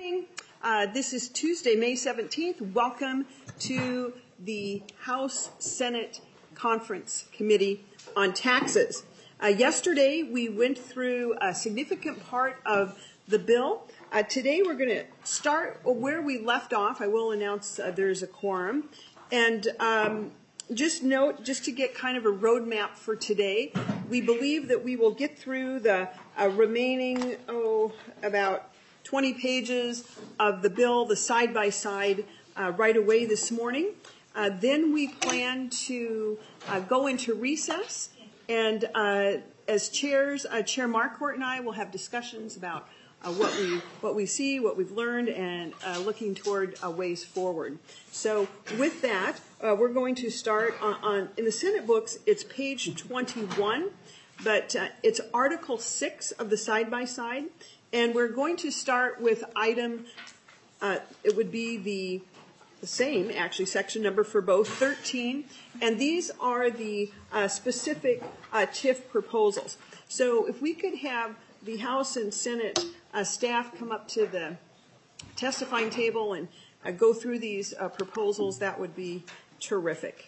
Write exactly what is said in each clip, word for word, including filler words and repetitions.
morning. Uh, this is Tuesday, May seventeenth. Welcome to the House Senate Conference Committee on Taxes. Uh, yesterday, we went through a significant part of the bill. Uh, today, we're going to start where we left off. I will announce uh, there's a quorum. And um, just note, just to get kind of a roadmap for today, we believe that we will get through the uh, remaining, oh, about twenty pages of the bill, the side-by-side, uh, right away this morning. Uh, then we plan to uh, go into recess, and uh, as chairs, uh, Chair Marquardt and I will have discussions about uh, what we what we see, what we've learned, and uh, looking toward uh, ways forward. So with that, uh, we're going to start on, on in the Senate books. It's page twenty-one, but uh, it's Article six of the side-by-side. And we're going to start with item, uh, it would be the, the same, actually, section number for both, thirteen. And these are the uh, specific uh, T I F proposals. So if we could have the House and Senate uh, staff come up to the testifying table and uh, go through these uh, proposals, that would be terrific.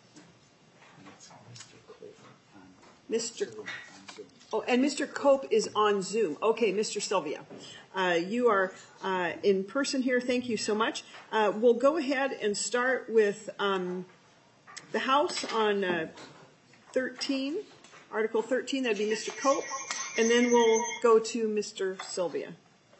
Mister Oh, and Mister Cope is on Zoom. Okay, Mister Sylvia, uh, you are uh, in person here. Thank you so much. Uh, we'll go ahead and start with um, the House on uh, thirteen, Article thirteen. That'd be Mister Cope, and then we'll go to Mister Sylvia.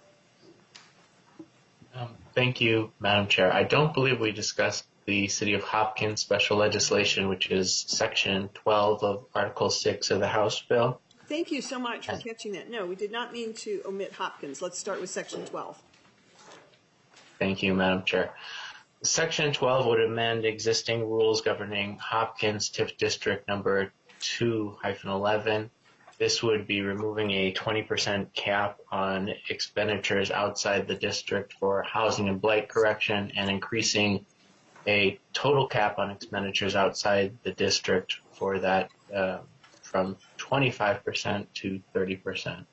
Um, thank you, Madam Chair. I don't believe we discussed the City of Hopkins special legislation, which is Section twelve of Article six of the House bill. Thank you so much for catching that. No, we did not mean to omit Hopkins. Let's start with Section twelve. Thank you, Madam Chair. Section twelve would amend existing rules governing Hopkins T I F District number two dash eleven. This would be removing a twenty percent cap on expenditures outside the district for housing and blight correction and increasing a total cap on expenditures outside the district for that uh, from twenty-five percent to thirty percent.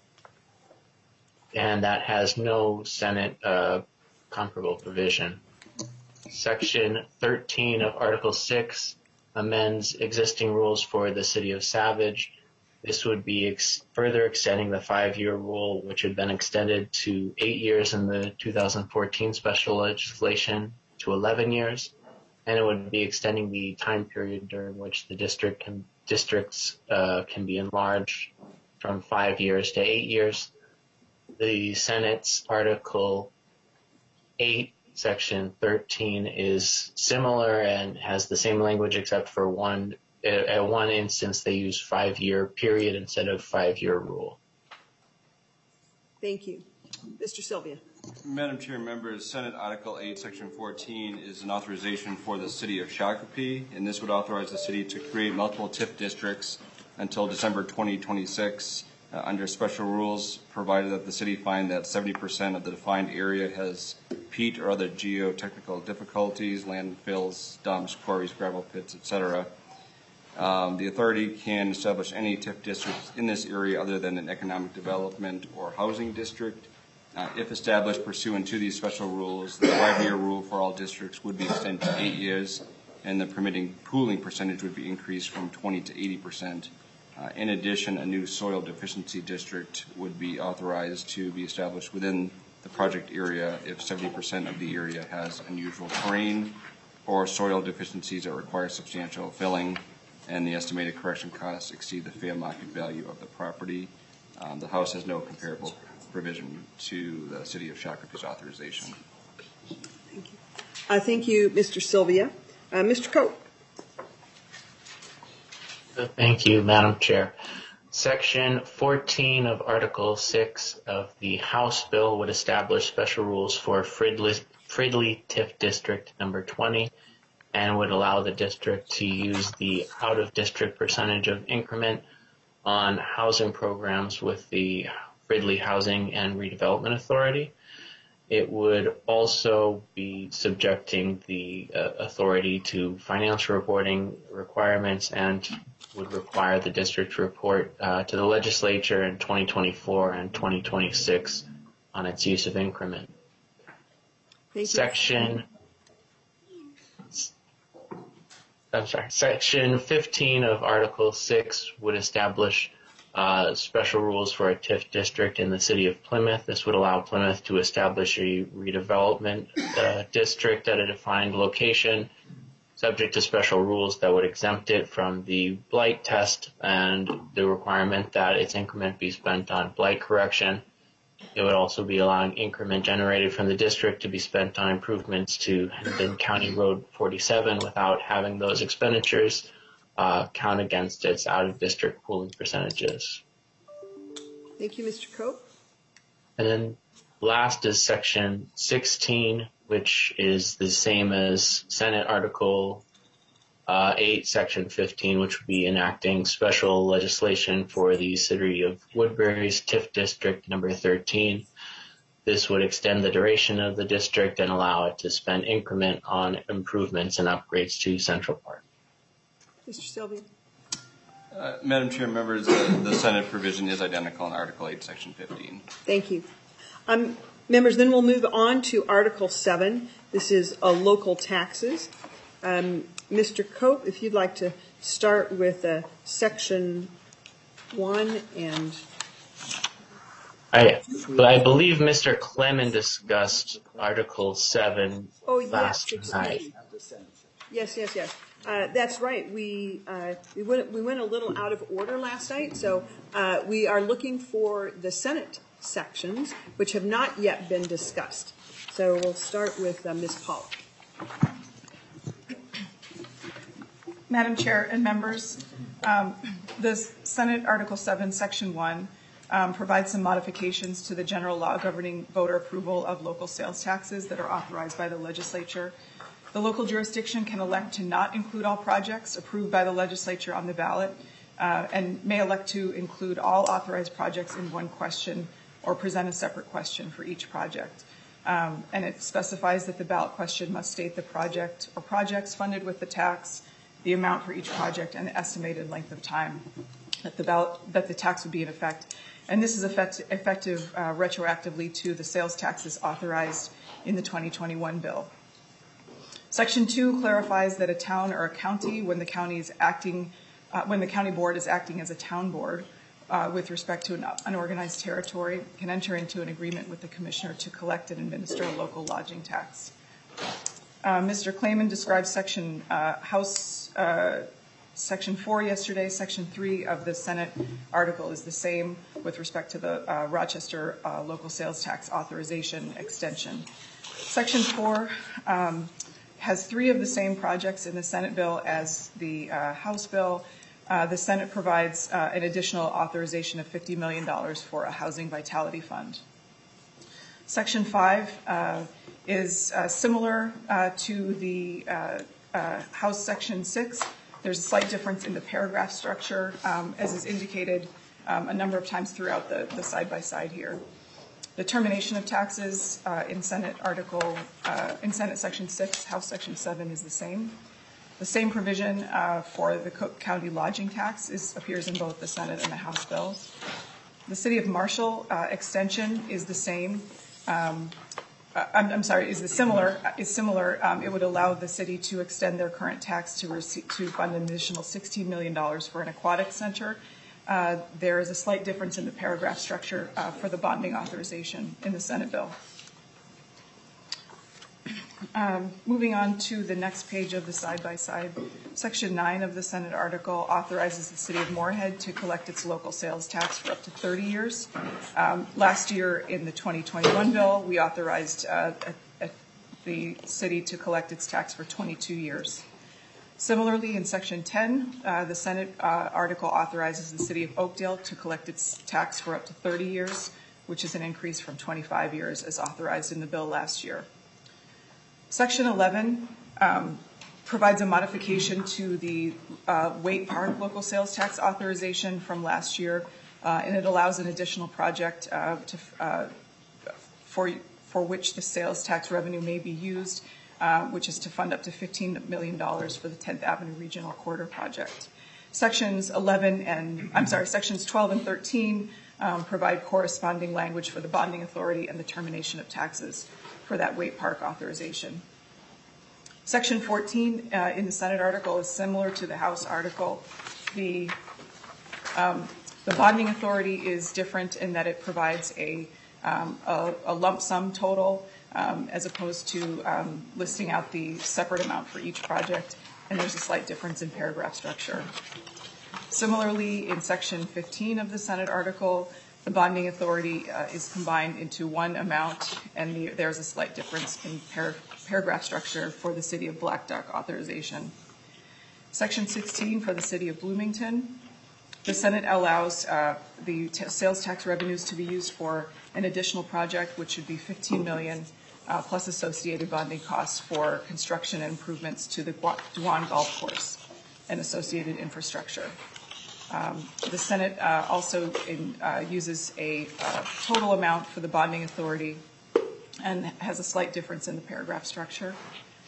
And that has no Senate uh, comparable provision. Section thirteen of Article six amends existing rules for the City of Savage. This would be ex- further extending the five-year rule, which had been extended to eight years in the two thousand fourteen special legislation to eleven years. And it would be extending the time period during which the district can, districts uh, can be enlarged from five years to eight years. The Senate's Article eight, Section thirteen is similar and has the same language except for one, at one instance they use five-year period instead of five-year rule. Thank you. Mister Sylvia. Madam Chair, members, Senate Article eight, Section fourteen is an authorization for the City of Shakopee, and this would authorize the city to create multiple T I F districts until December twenty twenty-six uh, under special rules, provided that the city find that seventy percent of the defined area has peat or other geotechnical difficulties, landfills, dumps, quarries, gravel pits, et cetera. Um, the authority can establish any T I F districts in this area other than an economic development or housing district. Uh, if established pursuant to these special rules, the five-year rule for all districts would be extended to eight years, and the permitting pooling percentage would be increased from twenty to eighty percent. Uh, in addition, a new soil deficiency district would be authorized to be established within the project area if seventy percent of the area has unusual terrain or soil deficiencies that require substantial filling, and the estimated correction costs exceed the fair market value of the property. Um, the House has no comparable provision to the City of Shakopee's authorization. Thank you. Uh, thank you, Mister Sylvia. Uh, Mister Cope. Thank you, Madam Chair. Section fourteen of Article six of the House bill would establish special rules for Fridley, Fridley T I F District number twenty and would allow the district to use the out-of-district percentage of increment on housing programs with the Fridley Housing and Redevelopment Authority. It would also be subjecting the uh, authority to financial reporting requirements and would require the district to report uh, to the legislature in twenty twenty-four and twenty twenty-six on its use of increment. Thank you. Section, I'm sorry, Section fifteen of Article six would establish uh, special rules for a T I F district in the city of Plymouth. This would allow Plymouth to establish a redevelopment uh, district at a defined location, subject to special rules that would exempt it from the blight test and the requirement that its increment be spent on blight correction. It would also be allowing increment generated from the district to be spent on improvements to Hendon County Road forty-seven without having those expenditures uh, count against its out-of-district pooling percentages. Thank you, Mister Cope. And then last is Section sixteen, which is the same as Senate Article uh, eight, Section fifteen, which would be enacting special legislation for the city of Woodbury's T I F District number thirteen. This would extend the duration of the district and allow it to spend increment on improvements and upgrades to Central Park. Mister Sylvia. Uh, Madam Chair, members, uh, the Senate provision is identical in Article eight, Section fifteen. Thank you. Um, members, then we'll move on to Article seven. This is uh, local taxes. Um, Mister Cope, if you'd like to start with uh, Section one and... I, but I believe Mister Clement discussed Article seven oh, yes, last night. Yes, yes, yes. Uh, that's right. We uh, we went we went a little out of order last night, so uh, we are looking for the Senate sections, which have not yet been discussed. So we'll start with uh, Miz Pollock. Madam Chair and members, um, the Senate Article seven, Section one um, provides some modifications to the general law governing voter approval of local sales taxes that are authorized by the legislature. The local jurisdiction can elect to not include all projects approved by the legislature on the ballot uh, and may elect to include all authorized projects in one question or present a separate question for each project. Um, and it specifies that the ballot question must state the project or projects funded with the tax, the amount for each project, and the estimated length of time that the ballot, that the tax would be in effect. And this is effect, effective uh, retroactively to the sales taxes authorized in the twenty twenty-one bill. Section two clarifies that a town or a county, when the county is acting, uh, when the county board is acting as a town board uh, with respect to an unorganized territory, can enter into an agreement with the commissioner to collect and administer a local lodging tax. Uh, Mister Clayman described Section uh, House uh, Section four yesterday. Section three of the Senate article is the same with respect to the uh, Rochester uh, local sales tax authorization extension. Section four. Um, has three of the same projects in the Senate bill as the uh, House bill. Uh, the Senate provides uh, an additional authorization of fifty million dollars for a housing vitality fund. Section five uh, is uh, similar uh, to the uh, uh, House Section six. There's a slight difference in the paragraph structure, um, as is indicated um, a number of times throughout the, the side-by-side here. The termination of taxes uh, in Senate Article, uh, in Senate Section six, House Section seven is the same. The same provision uh, for the Cook County lodging tax is, appears in both the Senate and the House bills. The City of Marshall uh, extension is the same. Um, uh, I'm, I'm sorry, is the similar. Is similar. Um, it would allow the city to extend their current tax to receive, to fund an additional sixteen million dollars for an aquatic center. Uh, there is a slight difference in the paragraph structure uh, for the bonding authorization in the Senate bill. Um, moving on to the next page of the side-by-side, Section nine of the Senate article authorizes the City of Moorhead to collect its local sales tax for up to thirty years. Um, last year in the twenty twenty-one bill, we authorized uh, a, a, the city to collect its tax for twenty-two years. Similarly, in Section ten, uh, the Senate uh, article authorizes the City of Oakdale to collect its tax for up to thirty years, which is an increase from twenty-five years as authorized in the bill last year. Section eleven um, provides a modification to the uh, Waite Park local sales tax authorization from last year, uh, and it allows an additional project uh, to, uh, for, for which the sales tax revenue may be used, Uh, which is to fund up to fifteen million dollars for the tenth Avenue Regional Corridor Project. Sections eleven and, I'm sorry, Sections twelve and thirteen um, provide corresponding language for the bonding authority and the termination of taxes for that Waite Park authorization. Section fourteen uh, in the Senate article is similar to the House article. The, um, the bonding authority is different in that it provides a, um, a, a lump sum total um, as opposed to um, listing out the separate amount for each project, and there's a slight difference in paragraph structure. Similarly, in Section fifteen of the Senate article, the bonding authority uh, is combined into one amount, and the, there's a slight difference in par paragraph structure for the City of Black Duck authorization. Section sixteen for the City of Bloomington, the Senate allows uh, the t sales tax revenues to be used for an additional project, which should be fifteen million dollars uh, plus associated bonding costs for construction and improvements to the Dwan Golf Course and associated infrastructure. Um, the Senate uh, also in, uh, uses a uh, total amount for the bonding authority and has a slight difference in the paragraph structure.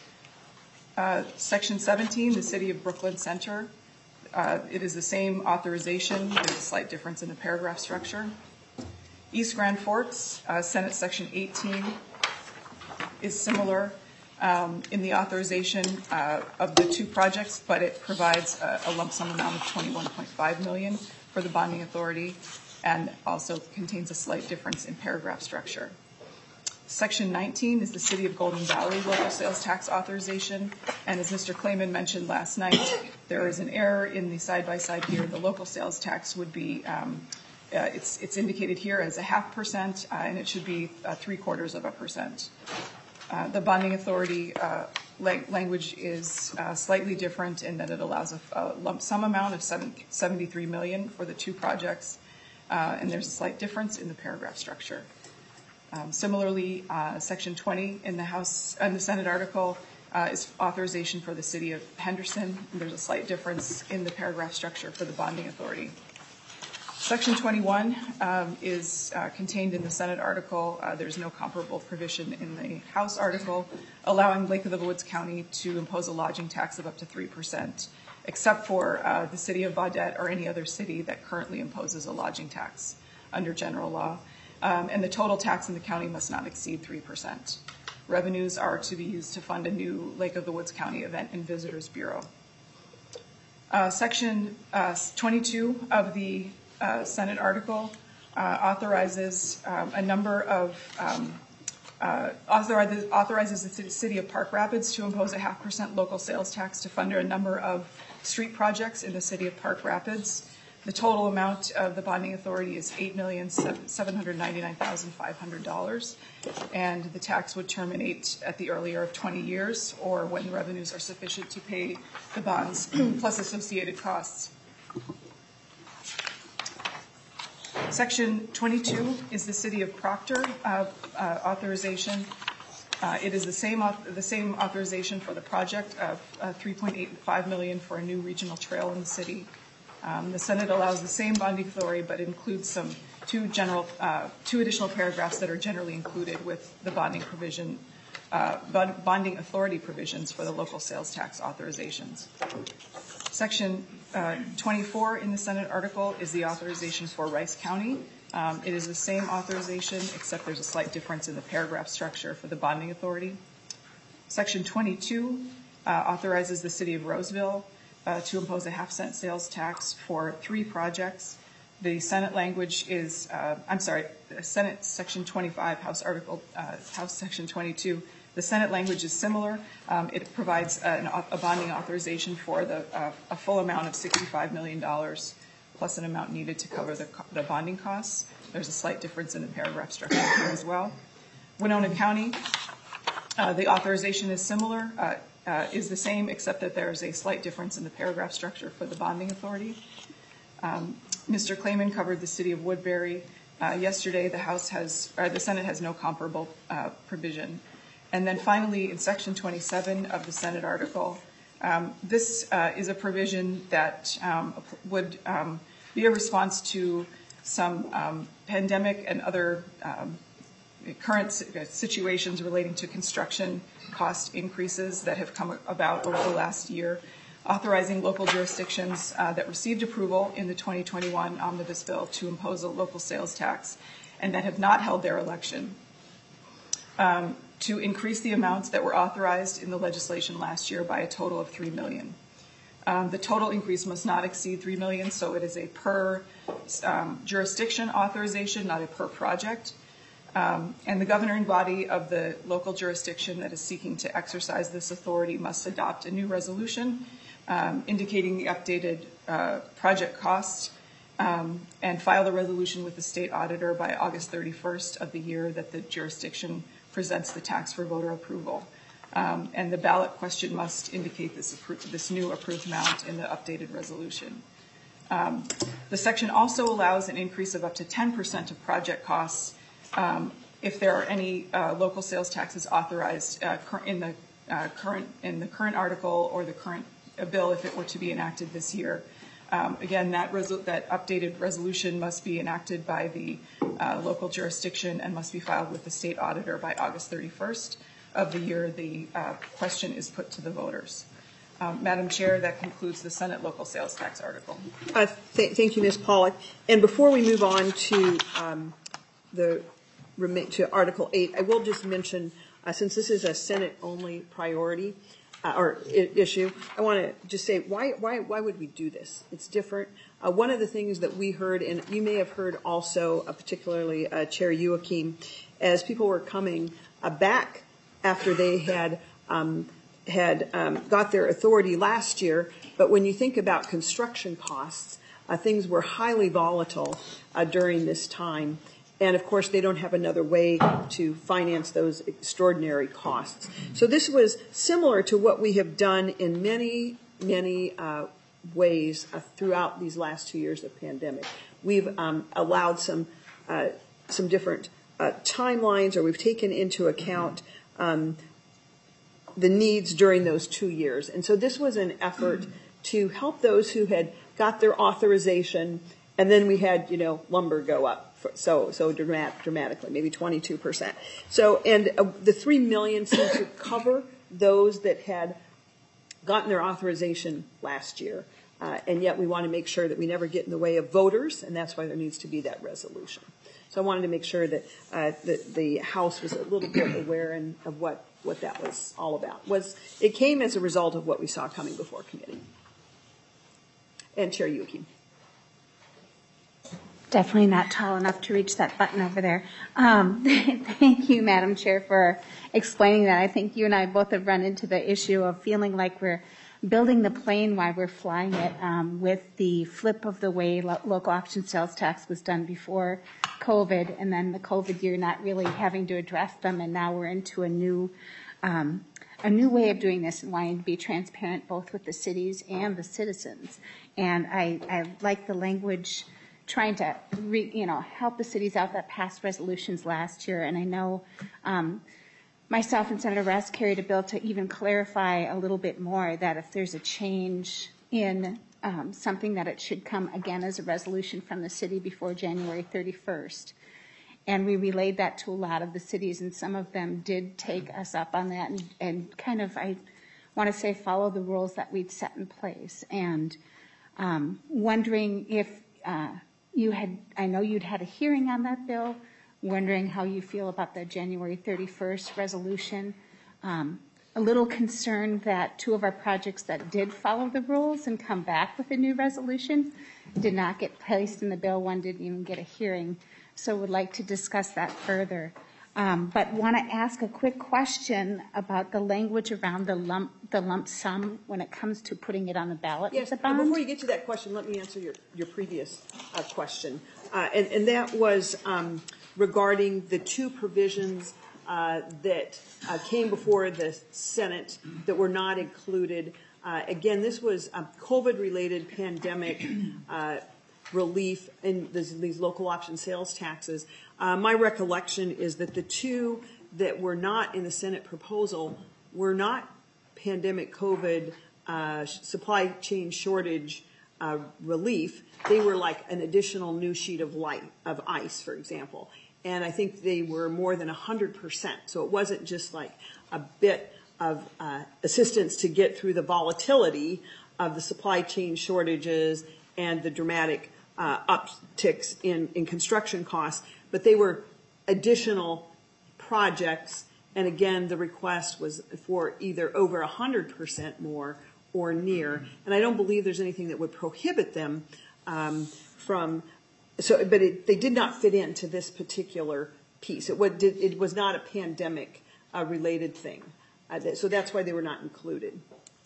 Uh, Section seventeen, the City of Brooklyn Center, uh, it is the same authorization. There's a slight difference in the paragraph structure. East Grand Forks, uh, Senate Section eighteen, is similar Um, in the authorization uh, of the two projects, but it provides a, a lump sum amount of twenty-one point five million dollars for the bonding authority and also contains a slight difference in paragraph structure. Section nineteen is the City of Golden Valley local sales tax authorization, and as Mister Clayman mentioned last night, there is an error in the side-by-side here. The local sales tax would be, um, uh, it's, it's indicated here as a half percent, uh, and it should be uh, three quarters of a percent. Uh, the bonding authority uh, la language is uh, slightly different in that it allows a, a lump sum amount of seventy-three million dollars for the two projects, uh, and there's a slight difference in the paragraph structure. Um, similarly, uh, Section twenty in the House and the Senate article uh, is authorization for the City of Henderson. And there's a slight difference in the paragraph structure for the bonding authority. Section twenty-one um, is uh, contained in the Senate article. Uh, there's no comparable provision in the House article, allowing Lake of the Woods County to impose a lodging tax of up to three percent, except for uh, the City of Baudette or any other city that currently imposes a lodging tax under general law. Um, and the total tax in the county must not exceed three percent. Revenues are to be used to fund a new Lake of the Woods County Event and Visitors Bureau. Uh, section uh, twenty-two of the Uh, Senate article uh, authorizes um, a number of um, uh, authorizes, authorizes the city of Park Rapids to impose a half percent local sales tax to fund a number of street projects in the city of Park Rapids. The total amount of the bonding authority is eight million seven hundred ninety-nine thousand five hundred dollars, and the tax would terminate at the earlier of twenty years or when the revenues are sufficient to pay the bonds plus associated costs. Section twenty-two is the City of Proctor uh, uh, authorization. Uh, it is the same the same authorization for the project of uh, three point eight five million dollars for a new regional trail in the city. Um, the Senate allows the same bonding authority, but includes some two general uh, two additional paragraphs that are generally included with the bonding provision, uh, bonding authority provisions for the local sales tax authorizations. Section uh, twenty-four in the Senate article is the authorization for Rice County. Um, it is the same authorization, except there's a slight difference in the paragraph structure for the bonding authority. Section twenty-two uh, authorizes the City of Roseville uh, to impose a half cent sales tax for three projects. The Senate language is, uh, I'm sorry, Senate Section twenty-five, House Article, uh, House Section twenty-two. The Senate language is similar. Um, it provides an, a bonding authorization for the, uh, a full amount of sixty-five million dollars plus an amount needed to cover the, the bonding costs. There's a slight difference in the paragraph structure here as well. Winona County, uh, the authorization is similar, uh, uh, is the same, except that there is a slight difference in the paragraph structure for the bonding authority. Um, Mister Clayman covered the City of Woodbury. Uh, yesterday, the House has, or the Senate has no comparable uh, provision. And then finally, in Section twenty-seven of the Senate article, um, this uh, is a provision that um, would um, be a response to some um, pandemic and other um, current situations relating to construction cost increases that have come about over the last year. authorizing local jurisdictions uh, that received approval in the twenty twenty-one omnibus bill to impose a local sales tax and that have not held their election, um, to increase the amounts that were authorized in the legislation last year by a total of three million dollars. Um, the total increase must not exceed three million dollars, so it is a per um, jurisdiction authorization, not a per project. Um, and the governing body of the local jurisdiction that is seeking to exercise this authority must adopt a new resolution um, indicating the updated uh, project cost um, and file the resolution with the state auditor by August thirty-first of the year that the jurisdiction presents the tax for voter approval. Um, and the ballot question must indicate this, appro- this new approved amount in the updated resolution. Um, the section also allows an increase of up to ten percent of project costs um, if there are any uh, local sales taxes authorized uh, cur- in the uh, current in the current article or the current uh, bill if it were to be enacted this year. Um, again, that, resol- that updated resolution must be enacted by the uh, local jurisdiction and must be filed with the state auditor by August thirty-first of the year the uh, question is put to the voters. Um, Madam Chair, that concludes the Senate local sales tax article. Uh, th- thank you, Miz Pollack. And before we move on to um, the to Article eight, I will just mention, uh, since this is a Senate-only priority uh, or I- issue, I want to just say why why why would we do this? It's different. Uh, one of the things that we heard, and you may have heard also, uh, particularly uh, Chair Joachim, as people were coming uh, back after they had um, had um, got their authority last year, but when you think about construction costs, uh, things were highly volatile uh, during this time. And, of course, they don't have another way to finance those extraordinary costs. So this was similar to what we have done in many, many uh, ways uh, throughout these last two years of pandemic. We've um, allowed some uh, some different uh, timelines, or we've taken into account um, the needs during those two years. And so this was an effort to help those who had got their authorization, and then we had, you know, lumber go up. So, so dramat, dramatically, maybe twenty-two percent. So, and uh, the three million seemed to cover those that had gotten their authorization last year. Uh, and yet we want to make sure that we never get in the way of voters, and that's why there needs to be that resolution. So I wanted to make sure that, uh, that the House was a little bit aware and of what, what that was all about. Was, it came as a result of what we saw coming before committee. And Chair Joachim. Definitely not tall enough to reach that button over there. Um, thank you, Madam Chair, for explaining that. I think you and I both have run into the issue of feeling like we're building the plane while we're flying it um, with the flip of the way lo- local option sales tax was done before COVID, and then the COVID year not really having to address them, and now we're into a new um, a new way of doing this and wanting to be transparent both with the cities and the citizens. And I, I like the language trying to, re, you know, help the cities out that passed resolutions last year. And I know um, myself and Senator Rest carried a bill to even clarify a little bit more that if there's a change in um, something that it should come again as a resolution from the city before January thirty-first. And we relayed that to a lot of the cities, and some of them did take us up on that and, and kind of, I want to say, follow the rules that we'd set in place. And um, wondering if uh, You had, I know you'd had a hearing on that bill, wondering how you feel about the January thirty-first resolution. Um, a little concerned that two of our projects that did follow the rules and come back with a new resolution did not get placed in the bill. One didn't even get a hearing. So would like to discuss that further. Um, but want to ask a quick question about the language around the lump, the lump sum when it comes to putting it on the ballot. Yes, the bond. before you get to that question, let me answer your, your previous uh, question. Uh, and, and that was um, regarding the two provisions uh, that uh, came before the Senate that were not included. Uh, again, this was a COVID-related pandemic uh, relief in this, these local option sales taxes. Uh, my recollection is that the two that were not in the Senate proposal were not pandemic COVID uh, supply chain shortage uh, relief. They were like an additional new sheet of light of ice, for example. And I think they were more than one hundred percent. So it wasn't just like a bit of uh, assistance to get through the volatility of the supply chain shortages and the dramatic uh, upticks in, in construction costs, but they were additional projects. And again, the request was for either over one hundred percent more or near. And I don't believe there's anything that would prohibit them um, from, so, but it, they did not fit into this particular piece. It, would, it was not a pandemic uh, related thing. Uh, so that's why they were not included.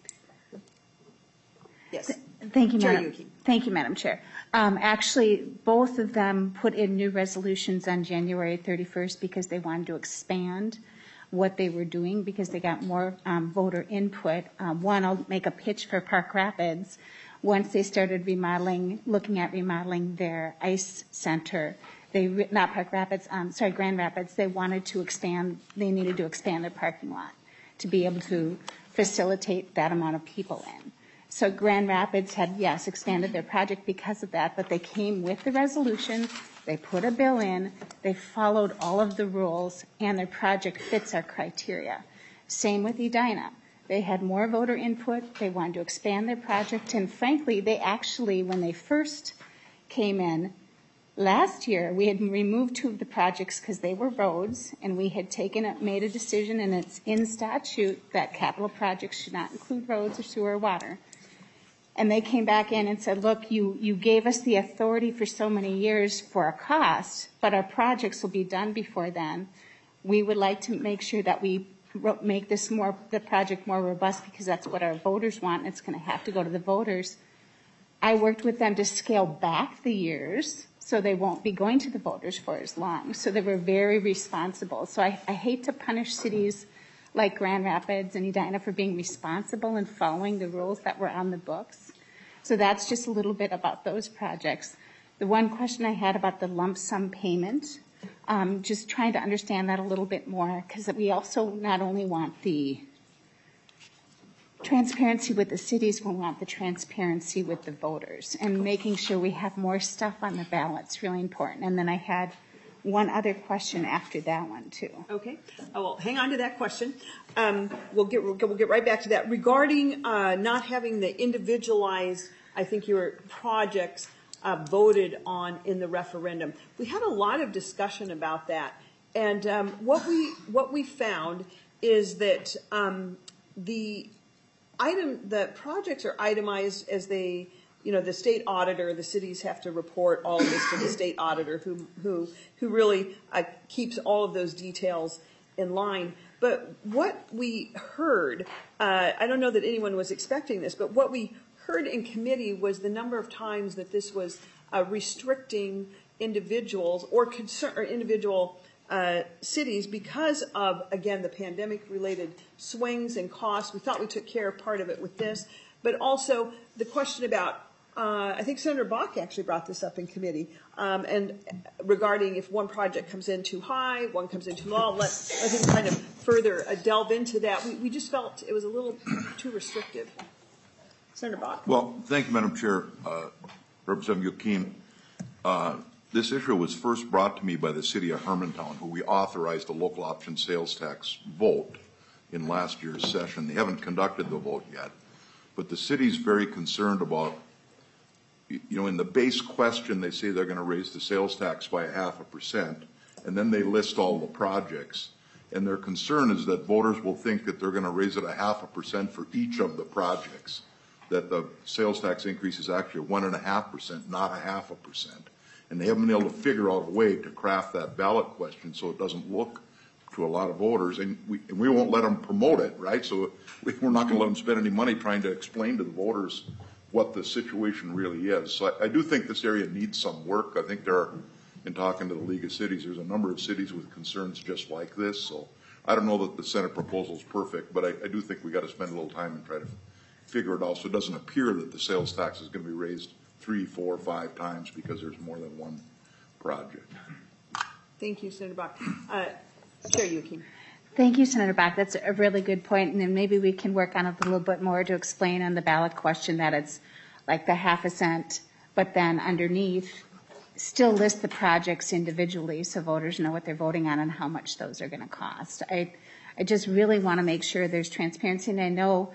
Yes. Thank you, Chair Madam. Yuki. Thank you, Madam Chair. Um, actually, both of them put in new resolutions on January thirty-first because they wanted to expand what they were doing because they got more um, voter input. Um, one, I'll make a pitch for Park Rapids. Once they started remodeling, looking at remodeling their ice center, they not Park Rapids, um, sorry, Grand Rapids. They wanted to expand. They needed to expand their parking lot to be able to facilitate that amount of people in. So Grand Rapids had, yes, expanded their project because of that, but they came with the resolution, they put a bill in, they followed all of the rules, and their project fits our criteria. Same with Edina. They had more voter input, they wanted to expand their project, and frankly, they actually, when they first came in, last year, we had removed two of the projects because they were roads, and we had taken it, made a decision, and it's in statute that capital projects should not include roads or sewer or water. And they came back in and said, look, you, you gave us the authority for so many years for a cost, but our projects will be done before then. We would like to make sure that we make this more, the project more robust because that's what our voters want, and it's going to have to go to the voters. I worked with them to scale back the years so they won't be going to the voters for as long. So they were very responsible. So I, I hate to punish cities like Grand Rapids and Edina for being responsible and following the rules that were on the books. So that's just a little bit about those projects. The one question I had about the lump sum payment, um, just trying to understand that a little bit more, because we also not only want the transparency with the cities, we want the transparency with the voters, and making sure we have more stuff on the ballot is really important. And then I had one other question after that one too. Okay. Oh, well, hang on to that question. Um, we'll get we'll get right back to that. Regarding uh, not having the individualized, I think your projects uh, voted on in the referendum. We had a lot of discussion about that, and um, what we what we found is that um, the item the projects are itemized as they. You know, the state auditor, the cities have to report all of this to the state auditor who who who really uh, keeps all of those details in line. But what we heard, uh, I don't know that anyone was expecting this, but what we heard in committee was the number of times that this was uh, restricting individuals or, concern, or individual uh, cities because of, again, the pandemic-related swings and costs. We thought we took care of part of it with this, but also the question about Uh, I think Senator Bach actually brought this up in committee, um, and regarding if one project comes in too high, one comes in too low, let, let him kind of further uh, delve into that. We, we just felt it was a little too restrictive. Senator Bach. Well, thank you, Madam Chair. Uh, Representative Yochim, uh, this issue was first brought to me by the city of Hermantown, who we authorized a local option sales tax vote in last year's session. They haven't conducted the vote yet, but the city's very concerned about, you know, in the base question, they say they're going to raise the sales tax by a half a percent, and then they list all the projects. And their concern is that voters will think that they're going to raise it a half a percent for each of the projects, that the sales tax increase is actually one and a half percent, not a half a percent. And they haven't been able to figure out a way to craft that ballot question so it doesn't look to a lot of voters, and we, and we won't let them promote it, right? So we, we're not going to let them spend any money trying to explain to the voters what the situation really is. So I, I do think this area needs some work. I think there are, in talking to the League of Cities, there's a number of cities with concerns just like this. So I don't know that the Senate proposal is perfect, but I, I do think we got to spend a little time and try to figure it out so it doesn't appear that the sales tax is going to be raised three, four, five times because there's more than one project. Thank you, Senator Bach. Uh, Chair Yuki. Thank you, Senator Bach. That's a really good point, and then maybe we can work on it a little bit more to explain on the ballot question that it's like the half a cent, but then underneath still list the projects individually so voters know what they're voting on and how much those are going to cost. I, I just really want to make sure there's transparency, and I know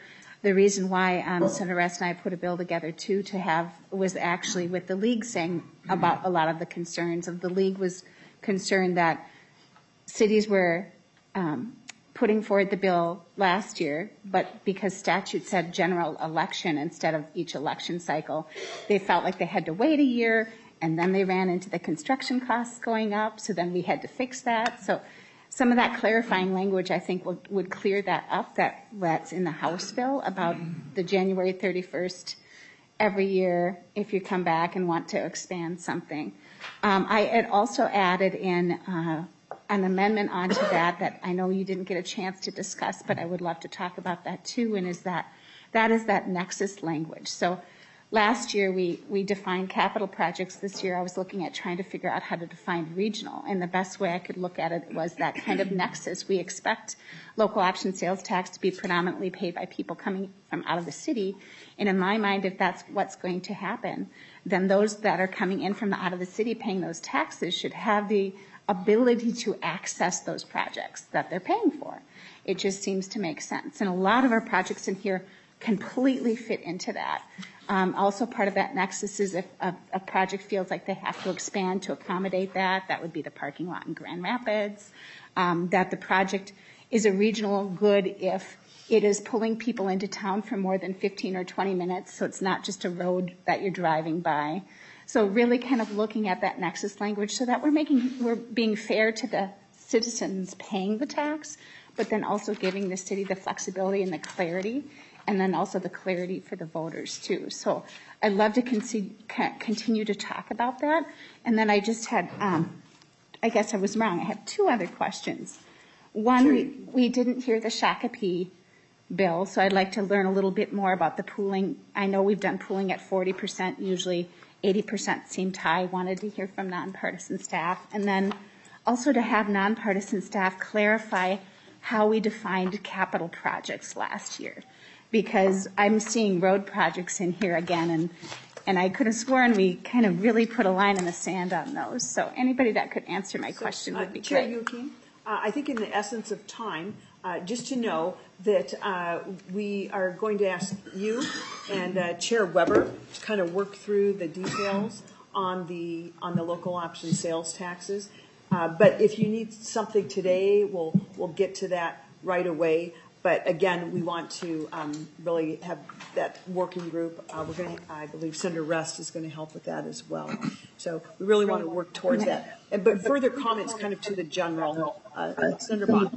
the reason why um, Senator Rest and I put a bill together too to have was actually with the league saying about a lot of the concerns of the league was concerned that cities were um, putting forward the bill last year, but because statute said general election instead of each election cycle, they felt like they had to wait a year, and then they ran into the construction costs going up, so then we had to fix that. So some of that clarifying language, I think, would, would clear that up, that, that's in the House bill about the January thirty-first every year if you come back and want to expand something. Um, I had also added in uh, an amendment onto that that I know you didn't get a chance to discuss, but I would love to talk about that too, and is that that is that nexus language. So last year we, we defined capital projects. This year I was looking at trying to figure out how to define regional, and the best way I could look at it was that kind of nexus. We expect local option sales tax to be predominantly paid by people coming from out of the city, and in my mind, if that's what's going to happen, then those that are coming in from the out of the city paying those taxes should have the ability to access those projects that they're paying for. It just seems to make sense. And a lot of our projects in here completely fit into that. Um, also part of that nexus is if a, a project feels like they have to expand to accommodate that, that would be the parking lot in Grand Rapids, um, that the project is a regional good if it is pulling people into town for more than fifteen or twenty minutes, so it's not just a road that you're driving by. So really kind of looking at that nexus language so that we're making, we're being fair to the citizens paying the tax, but then also giving the city the flexibility and the clarity, and then also the clarity for the voters too. So I'd love to con- continue to talk about that. And then I just had, um, I guess I was wrong. I have two other questions. One, sure. we, we didn't hear the Shakopee bill, so I'd like to learn a little bit more about the pooling. I know we've done pooling at forty percent, usually eighty percent seemed high. Wanted to hear from nonpartisan staff. And then also to have nonpartisan staff clarify how we defined capital projects last year. Because I'm seeing road projects in here again, and and I could have sworn we kind of really put a line in the sand on those. So anybody that could answer my so, question would be uh, Chair great. Youakim, uh, I think in the essence of time, uh, just to know that uh, we are going to ask you and uh, Chair Weber to kind of work through the details on the on the local option sales taxes. Uh, but if you need something today, we'll we'll get to that right away. But again, we want to um, really have that working group. Uh, we're going to, I believe Senator Rest is going to help with that as well. So we really want to work towards that. And, but further comments kind of to the general. Uh, Senator Bach.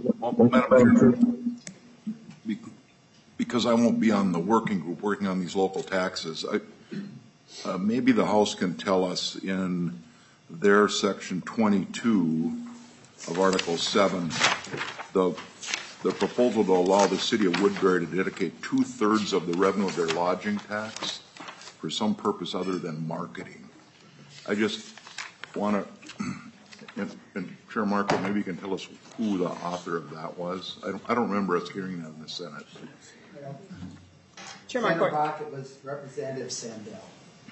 Because I won't be on the working group working on these local taxes, I, uh, maybe the House can tell us in their section twenty-two of Article seven, the the proposal to allow the city of Woodbury to dedicate two-thirds of the revenue of their lodging tax for some purpose other than marketing. I just want to, and, and Chair Marco, maybe you can tell us who the author of that was. I don't, I don't remember us hearing that in the Senate. Chair Marco. Senator Bach, it was Representative Sandell.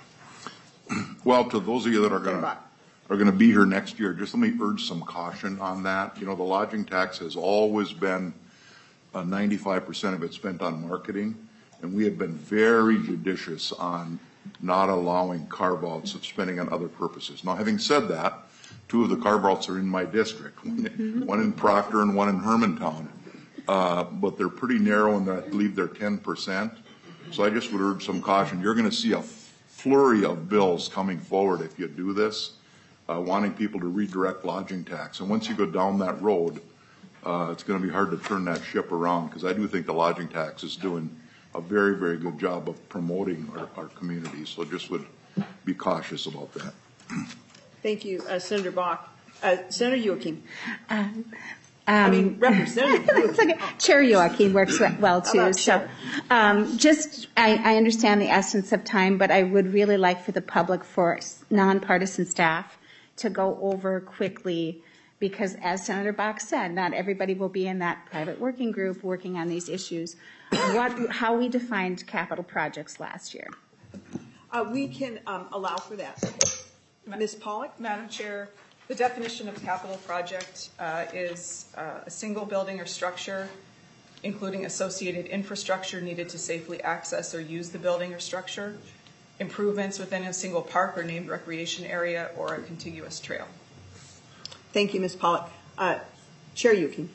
Well, to those of you that are going to are going to be here next year, just let me urge some caution on that. You know, the lodging tax has always been uh, ninety-five percent of it spent on marketing, and we have been very judicious on not allowing carve-outs of spending on other purposes. Now, having said that, two of the carve-outs are in my district, mm-hmm. one in Proctor and one in Hermantown, uh, but they're pretty narrow, and I believe they're ten percent. So I just would urge some caution. You're going to see a flurry of bills coming forward if you do this. Uh, wanting people to redirect lodging tax. And once you go down that road, uh, it's going to be hard to turn that ship around, because I do think the lodging tax is doing a very, very good job of promoting our, our communities. So just would be cautious about that. Thank you, uh, Senator Bach. Uh, Senator Youakim. Um, I mean, Representative okay. Chair Youakim works well too. So, um, just I, I understand the essence of time, but I would really like for the public, for nonpartisan staff, to go over quickly, because as Senator Bach said, not everybody will be in that private working group working on these issues. What, how we defined capital projects last year. Uh, we can um, allow for that. Miz Pollack? Madam Chair, the definition of capital project uh, is uh, a single building or structure including associated infrastructure needed to safely access or use the building or structure, improvements within a single park or named recreation area, or a contiguous trail. Thank you, Miz Pollock. Uh, Chair Yuki.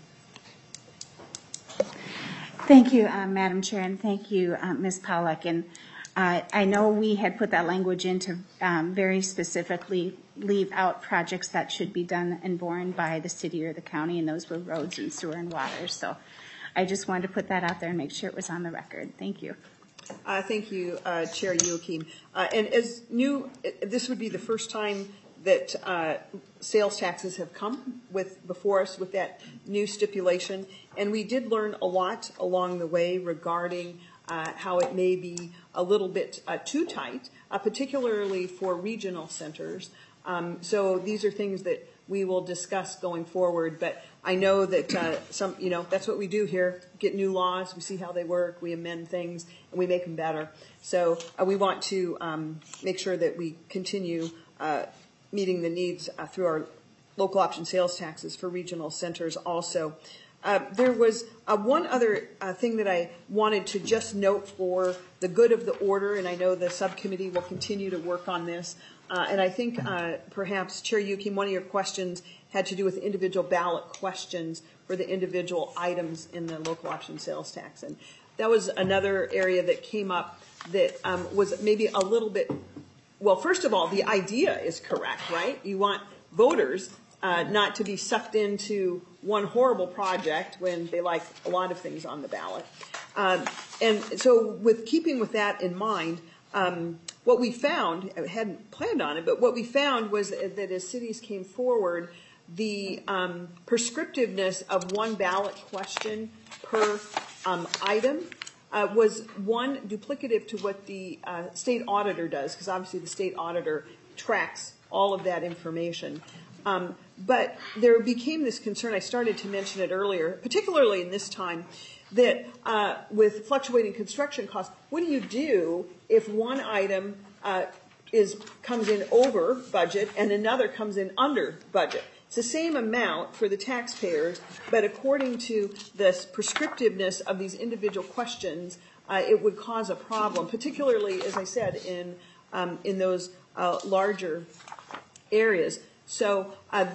Thank you, uh, Madam Chair, and thank you, uh, Miz Pollock. And uh, I know we had put that language in to um, very specifically leave out projects that should be done and borne by the city or the county, and those were roads and sewer and water. So I just wanted to put that out there and make sure it was on the record. Thank you. Uh, thank you, uh, Chair Joachim. Uh, and as new, this would be the first time that uh, sales taxes have come with before us with that new stipulation. And we did learn a lot along the way regarding uh, how it may be a little bit uh, too tight, uh, particularly for regional centers. Um, so these are things that we will discuss going forward. But I know that uh, some, you know, that's what we do here. Get new laws, we see how they work, we amend things, and we make them better. So uh, we want to um, make sure that we continue uh, meeting the needs uh, through our local option sales taxes for regional centers also. Uh, there was uh, one other uh, thing that I wanted to just note for the good of the order, and I know the subcommittee will continue to work on this. Uh, and I think uh, perhaps, Chair Yukim, one of your questions had to do with individual ballot questions for the individual items in the local option sales tax. And that was another area that came up that um, was maybe a little bit, well, first of all, the idea is correct, right? You want voters uh, not to be sucked into one horrible project when they like a lot of things on the ballot. Um, and so with keeping with that in mind, um, what we found, I hadn't planned on it, but what we found was that as cities came forward, the um, prescriptiveness of one ballot question per um, item uh, was one duplicative to what the uh, state auditor does, because obviously the state auditor tracks all of that information. Um, but there became this concern, I started to mention it earlier, particularly in this time, that uh, with fluctuating construction costs, what do you do if one item uh, is comes in over budget and another comes in under budget? It's the same amount for the taxpayers, but according to the prescriptiveness of these individual questions, uh, it would cause a problem, particularly, as I said, in um, in those uh, larger areas. So uh,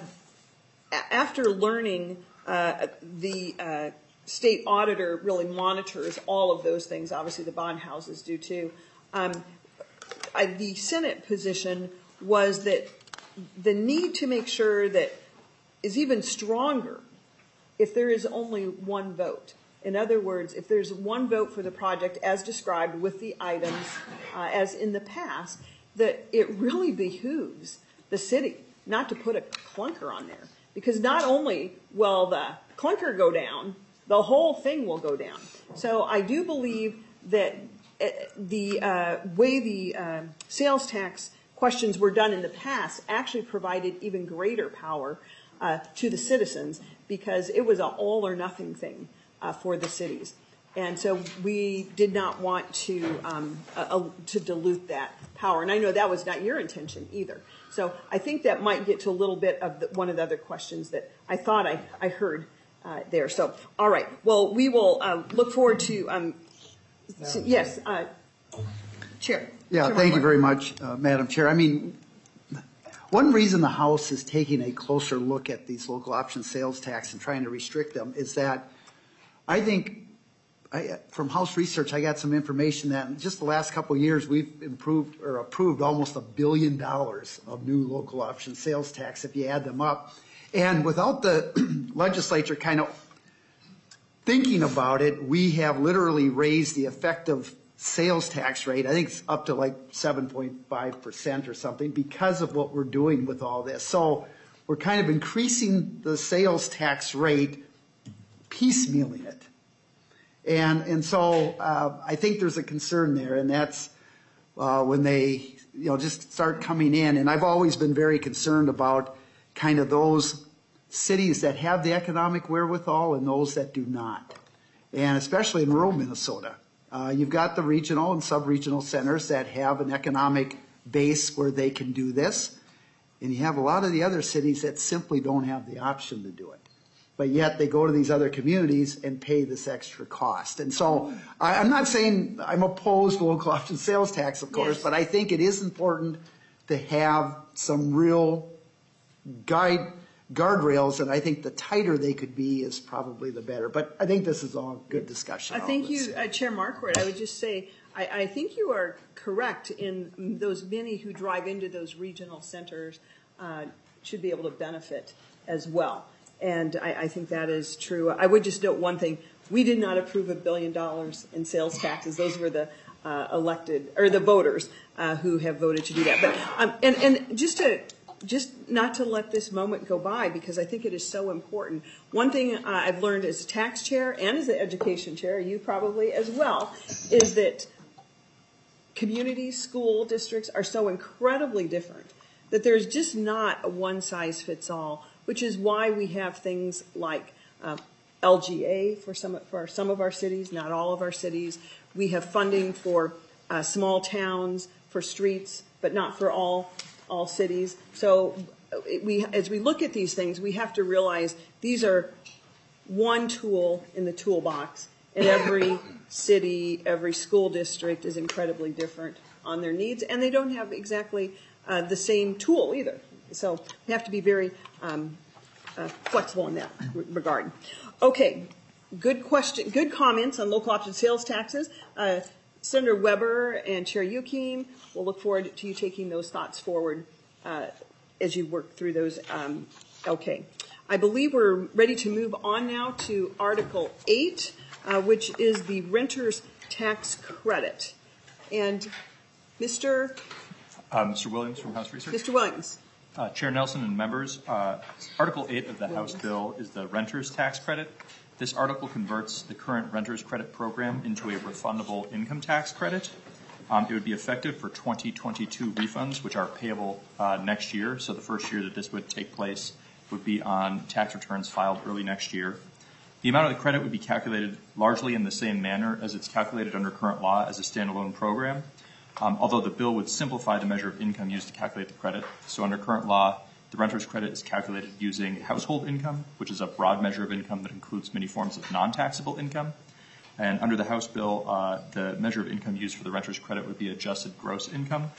after learning, uh, the uh, state auditor really monitors all of those things. Obviously, the bond houses do too. Um, I, the Senate position was that the need to make sure that is even stronger if there is only one vote. In other words, if there's one vote for the project as described with the items uh, as in the past, that it really behooves the city not to put a clunker on there. Because not only will the clunker go down, the whole thing will go down. So I do believe that the uh, way the uh, sales tax questions were done in the past actually provided even greater power uh, to the citizens, because it was an all or nothing thing uh, for the cities. And so we did not want to um, uh, to dilute that power. And I know that was not your intention either. So I think that might get to a little bit of the, one of the other questions that I thought I, I heard uh, there. So, all right. Well, we will uh, look forward to, um, so, yes, uh, Chair. Yeah, Chair thank you Marquardt. very much, uh, Madam Chair. I mean, one reason the House is taking a closer look at these local option sales tax and trying to restrict them is that I think I, from House research, I got some information that in just the last couple of years, we've improved or approved almost a billion dollars of new local option sales tax if you add them up. And without the legislature kind of thinking about it, we have literally raised the effective sales tax rate. I think it's up to like seven point five percent or something because of what we're doing with all this. So we're kind of increasing the sales tax rate, piecemealing it. And and so uh, I think there's a concern there, and that's uh, when they you know just start coming in. And I've always been very concerned about kind of those cities that have the economic wherewithal and those that do not, and especially in rural Minnesota. Uh, you've got the regional and sub-regional centers that have an economic base where they can do this, and you have a lot of the other cities that simply don't have the option to do it. but yet they go to these other communities and pay this extra cost. And so I, I'm not saying I'm opposed to local option sales tax, of course, Yes. but I think it is important to have some real guide guardrails, and I think the tighter they could be is probably the better. But I think this is all good discussion. I all thank this. you, uh, Chair Marquardt. I would just say, I, I think you are correct in those many who drive into those regional centers uh, should be able to benefit as well. And I, I think that is true. I would just note one thing. We did not approve a billion dollars in sales taxes. Those were the uh, elected, or the voters uh, who have voted to do that. But um, and, and just to Just not to let this moment go by, because I think it is so important. One thing uh, I've learned as tax chair and as the education chair, you probably as well, is that communities, school districts are so incredibly different that there's just not a one-size-fits-all, which is why we have things like uh, L G A for some, for some of our cities, not all of our cities. We have funding for uh, small towns, for streets, but not for all all cities. So we, as we look at these things, we have to realize these are one tool in the toolbox, and every city, every school district is incredibly different on their needs, and they don't have exactly uh, the same tool either. So we have to be very um, uh, flexible in that regard. Okay, good question, good comments on local option sales taxes. Uh, Senator Weber and Chair Youakim, we'll look forward to you taking those thoughts forward uh, as you work through those. Um, okay. I believe we're ready to move on now to Article eight, uh, which is the renter's tax credit. And Mister Uh, Mister Williams from House Research. Mister Williams. Uh, Chair Nelson and members, uh, Article eight of the House bill is the renter's tax credit. This article converts the current renter's credit program into a refundable income tax credit. Um, it would be effective for twenty twenty-two refunds, which are payable uh, next year. So the first year that this would take place would be on tax returns filed early next year. The amount of the credit would be calculated largely in the same manner as it's calculated under current law as a standalone program, um, although the bill would simplify the measure of income used to calculate the credit. So under current law, the renter's credit is calculated using household income, which is a broad measure of income that includes many forms of non-taxable income. And under the House bill, uh, the measure of income used for the renter's credit would be adjusted gross income.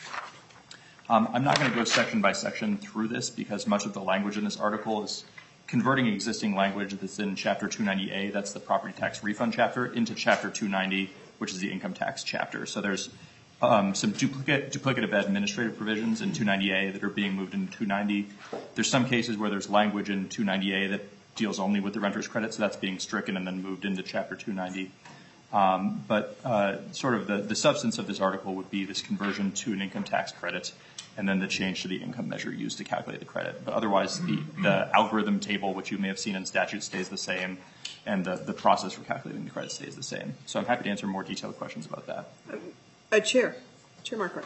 Um, I'm not going to go section by section through this because much of the language in this article is converting existing language that's in Chapter two ninety A, that's the property tax refund chapter, into Chapter two ninety, which is the income tax chapter. So there's Um, some duplicate, duplicative administrative provisions in two ninety A that are being moved into two ninety. There's some cases where there's language in two ninety A that deals only with the renter's credit, so that's being stricken and then moved into Chapter two ninety. Um, but uh, sort of the, the substance of this article would be this conversion to an income tax credit and then the change to the income measure used to calculate the credit. But otherwise, the, the algorithm table, which you may have seen in statute, stays the same, and the, the process for calculating the credit stays the same. So I'm happy to answer more detailed questions about that. Uh, Chair, Chair Marquardt.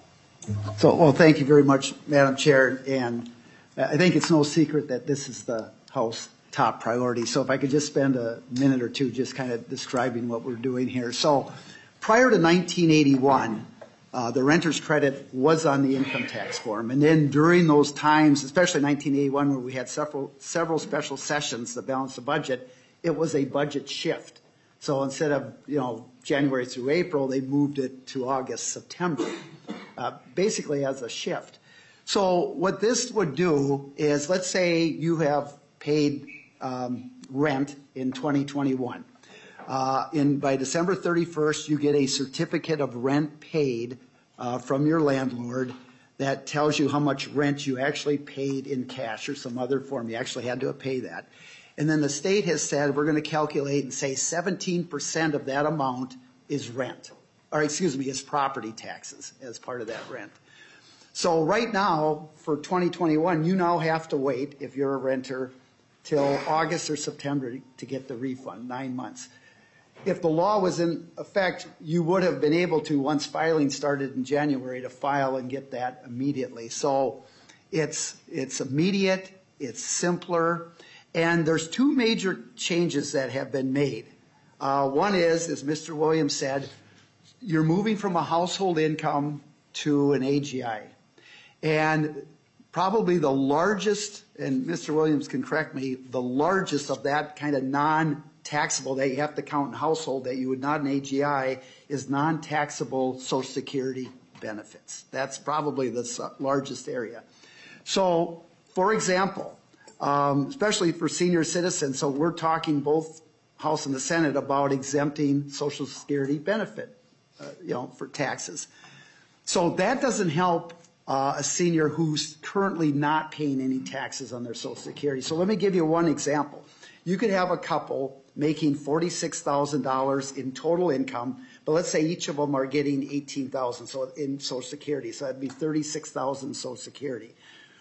So, well, thank you very much, Madam Chair. And I think it's no secret that this is the House top priority. So if I could just spend a minute or two just kind of describing what we're doing here. So prior to nineteen eighty-one, uh, the renter's credit was on the income tax form. And then during those times, especially nineteen eighty-one, where we had several, several special sessions to balance the budget, it was a budget shift. So instead of, you know, January through April, they moved it to August, September, uh, basically as a shift. So what this would do is, let's say you have paid um, rent in twenty twenty-one. Uh, in, by December thirty-first, you get a certificate of rent paid uh, from your landlord that tells you how much rent you actually paid in cash or some other form. You actually had to pay that. And then the state has said we're going to calculate and say seventeen percent of that amount is rent, or excuse me, is property taxes as part of that rent. So right now, for twenty twenty-one, you now have to wait, if you're a renter, till August or September to get the refund, nine months. If the law was in effect, you would have been able to, once filing started in January, to file and get that immediately. So it's, it's immediate, it's simpler. And there's two major changes that have been made. Uh, one is, as Mister Williams said, you're moving from a household income to an A G I. And Probably the largest, and Mister Williams can correct me, the largest of that kind of non-taxable that you have to count in household that you would not in A G I is non-taxable Social Security benefits. That's probably the largest area. So, for example, um, especially for senior citizens, so we're talking both House and the Senate about exempting Social Security benefit, uh, you know, for taxes. So that doesn't help uh, a senior who's currently not paying any taxes on their Social Security. So let me give you one example. You could have a couple making forty-six thousand dollars in total income, but let's say each of them are getting eighteen thousand dollars so in Social Security, so that'd be thirty-six thousand dollars in Social Security.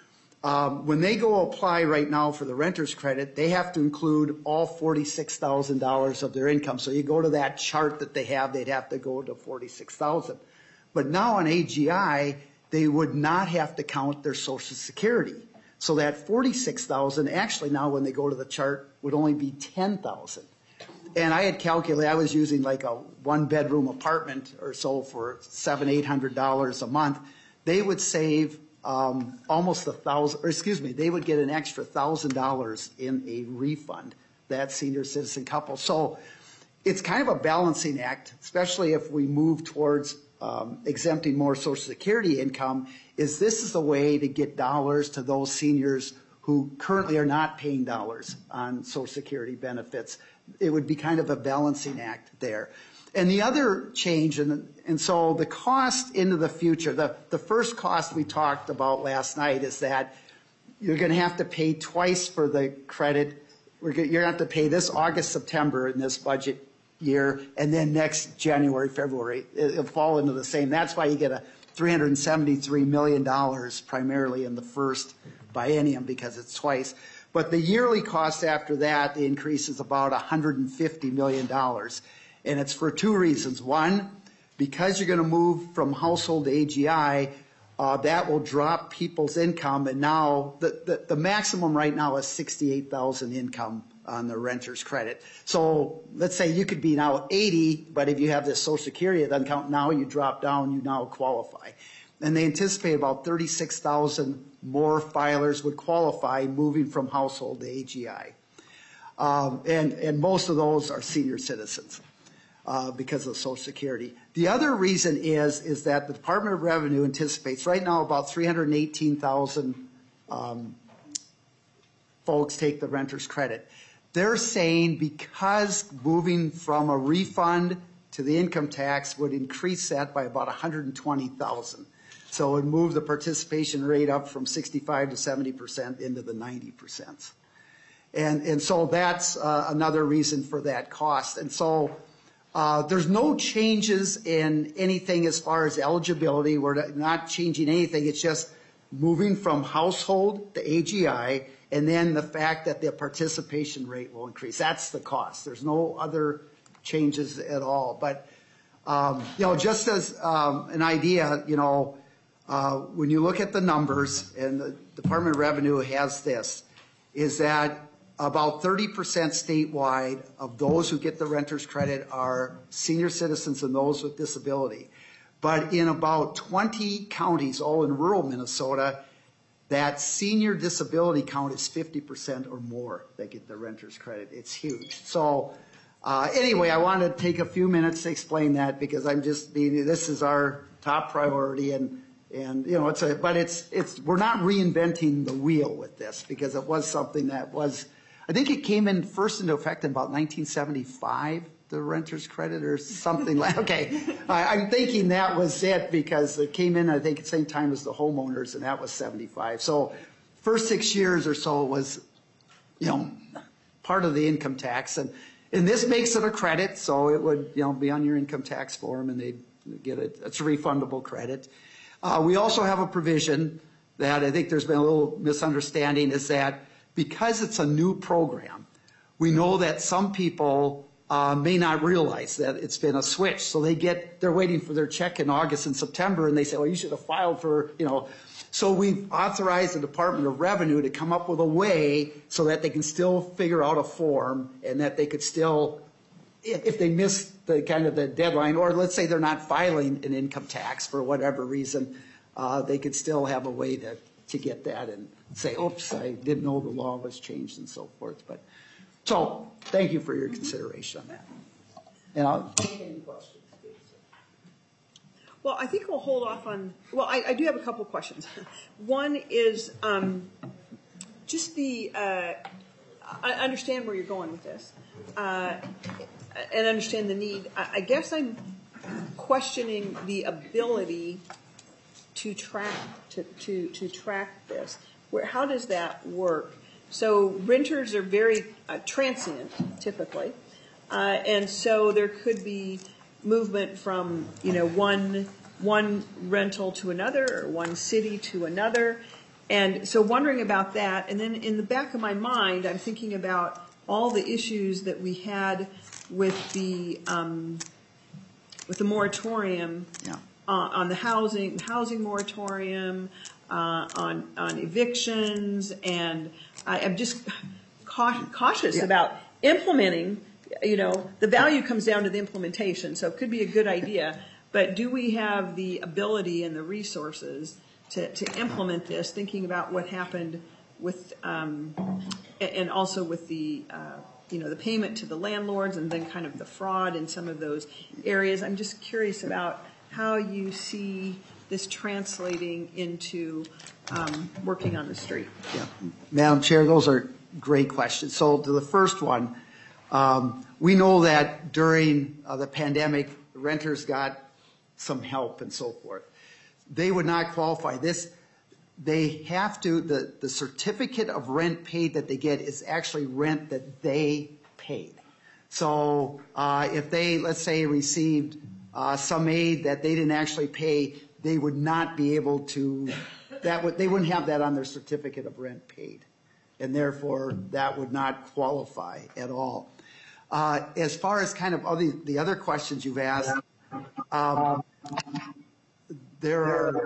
Um, when they go apply right now for the renter's credit, they have to include all forty-six thousand dollars of their income. So you go to that chart that they have, they'd have to go to forty-six thousand dollars. But now on A G I, they would not have to count their Social Security. So that forty-six thousand dollars actually now when they go to the chart would only be ten thousand dollars. And I had calculated, I was using like a one bedroom apartment or so for seven, eight hundred dollars a month. They would save um, almost a thousand, or excuse me, they would get an extra thousand dollars in a refund, that senior citizen couple. So it's kind of a balancing act, especially if we move towards um, exempting more Social Security income, is this is a way to get dollars to those seniors who currently are not paying dollars on Social Security benefits. It would be kind of a balancing act there. And the other change, and, and so the cost into the future, the, the first cost we talked about last night is that you're going to have to pay twice for the credit. We're going, you're going to have to pay this August, September in this budget year, and then next January, February. It'll fall into the same. That's why you get a three hundred seventy-three million dollars primarily in the first biennium because it's twice. But the yearly cost after that, the increase is about one hundred fifty million dollars. And it's for two reasons. One, because you're going to move from household to A G I, uh, that will drop people's income. And now the, the, the maximum right now is sixty-eight thousand dollars income on the renter's credit. So let's say you could be now eighty, but if you have this Social Security, it doesn't count. Now you drop down, you now qualify. And they anticipate about thirty-six thousand more filers would qualify moving from household to A G I. Um, and, and most of those are senior citizens. Uh, because of Social Security. The other reason is, is that the Department of Revenue anticipates right now about three hundred eighteen thousand um, folks take the renter's credit. They're saying because moving from a refund to the income tax would increase that by about one hundred twenty thousand. So it would move the participation rate up from sixty-five to seventy percent into the ninety percent. And, and so that's uh, another reason for that cost. And so Uh, there's no changes in anything as far as eligibility. We're not changing anything. It's just moving from household to A G I, and then the fact that the participation rate will increase. That's the cost. There's no other changes at all. But, um, you know, just as um, an idea, you know, uh, when you look at the numbers, and the Department of Revenue has this, is that about thirty percent statewide of those who get the renter's credit are senior citizens and those with disability. But in about twenty counties, all in rural Minnesota, that senior disability count is fifty percent or more that get the renter's credit. It's huge. So uh, anyway, I want to take a few minutes to explain that because I'm just being, this is our top priority, and and you know it's a, but it's it's we're not reinventing the wheel with this because it was something that was, I think it came in first into effect in about nineteen seventy-five, the renter's credit or something like, okay. I, I'm thinking that was it because it came in, I think, at the same time as the homeowners, and that was seventy-five. So first six years or so was, you know, part of the income tax. And, and this makes it a credit, so it would, you know, be on your income tax form and they'd get it. It's a refundable credit. Uh, we also have a provision that I think there's been a little misunderstanding is that because it's a new program, we know that some people uh, may not realize that it's been a switch. So they get, they're waiting for their check in August and September, and they say, well, you should have filed for, you know. So we've authorized the Department of Revenue to come up with a way so that they can still figure out a form and that they could still, if they miss the kind of the deadline, or let's say they're not filing an income tax for whatever reason, uh, they could still have a way to to get that and say, oops, I didn't know the law was changed and so forth. But so thank you for your consideration on that. And I'll take any questions. Well, I think we'll hold off on, well, I, I do have a couple questions. One is um, just the, uh, I understand where you're going with this uh, and understand the need. I, I guess I'm questioning the ability to track, to, to, to track this. Where, how does that work? So renters are very uh, transient, typically. Uh, and so there could be movement from, you know, one one rental to another or one city to another. And so wondering about that. And then in the back of my mind, I'm thinking about all the issues that we had with the um, with the moratorium Yeah. uh, on the housing housing moratorium, uh, on on evictions, and I, I'm just cautious, cautious Yeah. about implementing. You know, the value comes down to the implementation, so it could be a good idea. But do we have the ability and the resources to, to implement this, thinking about what happened with, um, and also with the, uh, you know, the payment to the landlords and then kind of the fraud in some of those areas? I'm just curious about how you see this translating into um, working on the street. Yeah. Madam Chair, those are great questions. So to the first one, Um, we know that during uh, the pandemic, renters got some help and so forth. They would not qualify. This, they have to, the, the certificate of rent paid that they get is actually rent that they paid. So uh, if they, let's say, received uh, some aid that they didn't actually pay, they would not be able to, that would, they wouldn't have that on their certificate of rent paid. And therefore, that would not qualify at all. Uh, as far as kind of other, the other questions you've asked, um, there are, I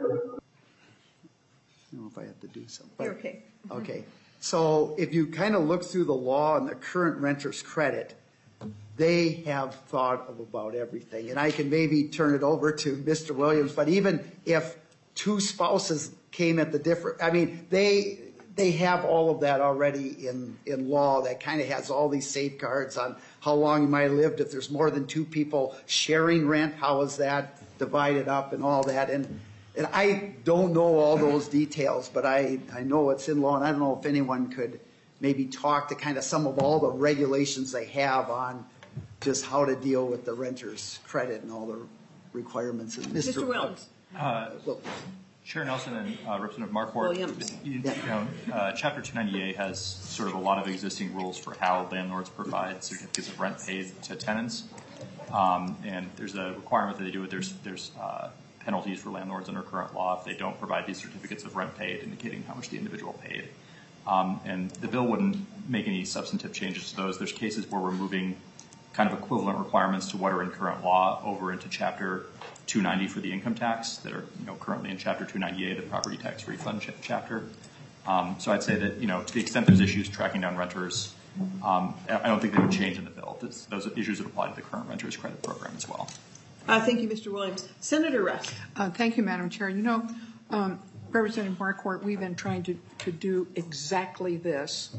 don't know if I have to do something. But, You're okay. Okay. So if you kind of look through the law and the current renter's credit, they have thought of about everything. And I can maybe turn it over to Mister Williams, but even if two spouses came at the different, I mean, they, they have all of that already in, in law that kind of has all these safeguards on how long you might have lived. If there's more than two people sharing rent, how is that divided up and all that. And, and I don't know all those details, but I, I know it's in law, and I don't know if anyone could maybe talk to kind of some of all the regulations they have on just how to deal with the renter's credit and all the requirements. And Mister Mister Williams. Uh, Well, Chair Nelson and uh, Representative Marquardt, Williams. you, you know, uh, Chapter two ninety-eight has sort of a lot of existing rules for how landlords provide certificates of rent paid to tenants, um, and there's a requirement that they do it. There's there's uh, penalties for landlords under current law if they don't provide these certificates of rent paid, indicating how much the individual paid. Um, and the bill wouldn't make any substantive changes to those. There's cases where we're moving kind of equivalent requirements to what are in current law over into Chapter two ninety for the income tax that are, you know, currently in Chapter two ninety-eight, the property tax refund ch- chapter. Um, so I'd say that, you know, to the extent there's issues tracking down renters, um, I don't think they would change in the bill. This, those issues would apply to the current renters credit program as well. Uh, thank you, Mister Williams. Senator Russ. Uh, thank you, Madam Chair. You know, um, Representative Marquardt, we've been trying to, to do exactly this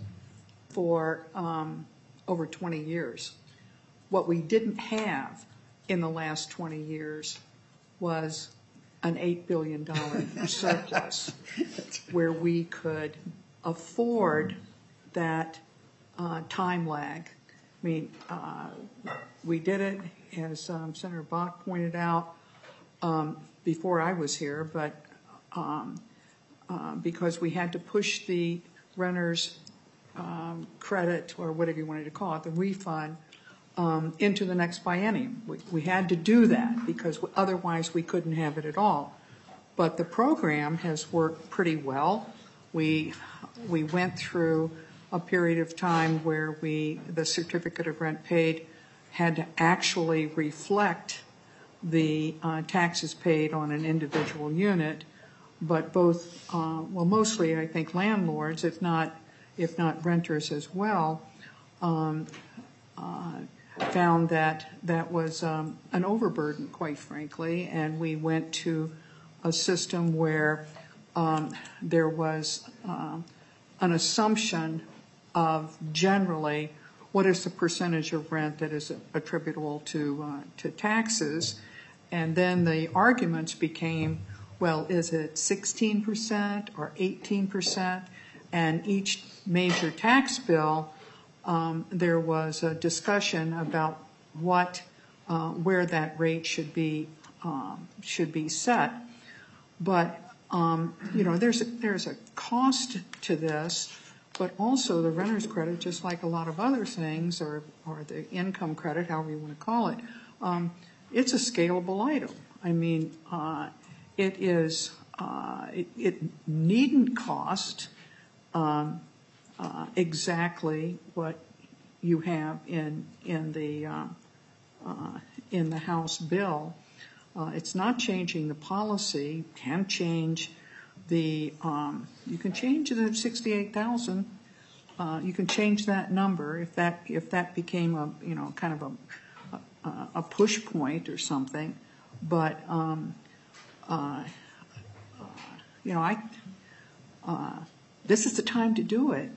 for um, over twenty years. What we didn't have in the last twenty years was an eight billion dollars surplus where we could afford that uh, time lag. I mean, uh, we did it, as um, Senator Bach pointed out, um, before I was here, but um, uh, because we had to push the renters' um, credit, or whatever you wanted to call it, the refund, Um, into the next biennium. We, we had to do that because otherwise we couldn't have it at all. But the program has worked pretty well. We, we went through a period of time where we, the certificate of rent paid had to actually reflect the uh, taxes paid on an individual unit, but both, uh, well, mostly I think landlords, if not, if not renters as well, um, uh, found that that was um, an overburden, quite frankly, and we went to a system where um, there was um, an assumption of generally what is the percentage of rent that is attributable to uh, to taxes, and then the arguments became, well, is it sixteen percent or eighteen percent? And each major tax bill, um, there was a discussion about what, uh, where that rate should be um, should be set. But um, you know, there's a, there's a cost to this, but also the renter's credit, just like a lot of other things, or or the income credit, however you want to call it, um, it's a scalable item. I mean, uh, it is uh, it, it needn't cost um, uh, exactly what you have in in the uh, uh, in the House bill. Uh, it's not changing the policy. Can change the. Um, you can change the sixty-eight thousand. Uh, you can change that number if that if that became a you know kind of a a, a push point or something. But um, uh, you know I. Uh, this is the time to do it.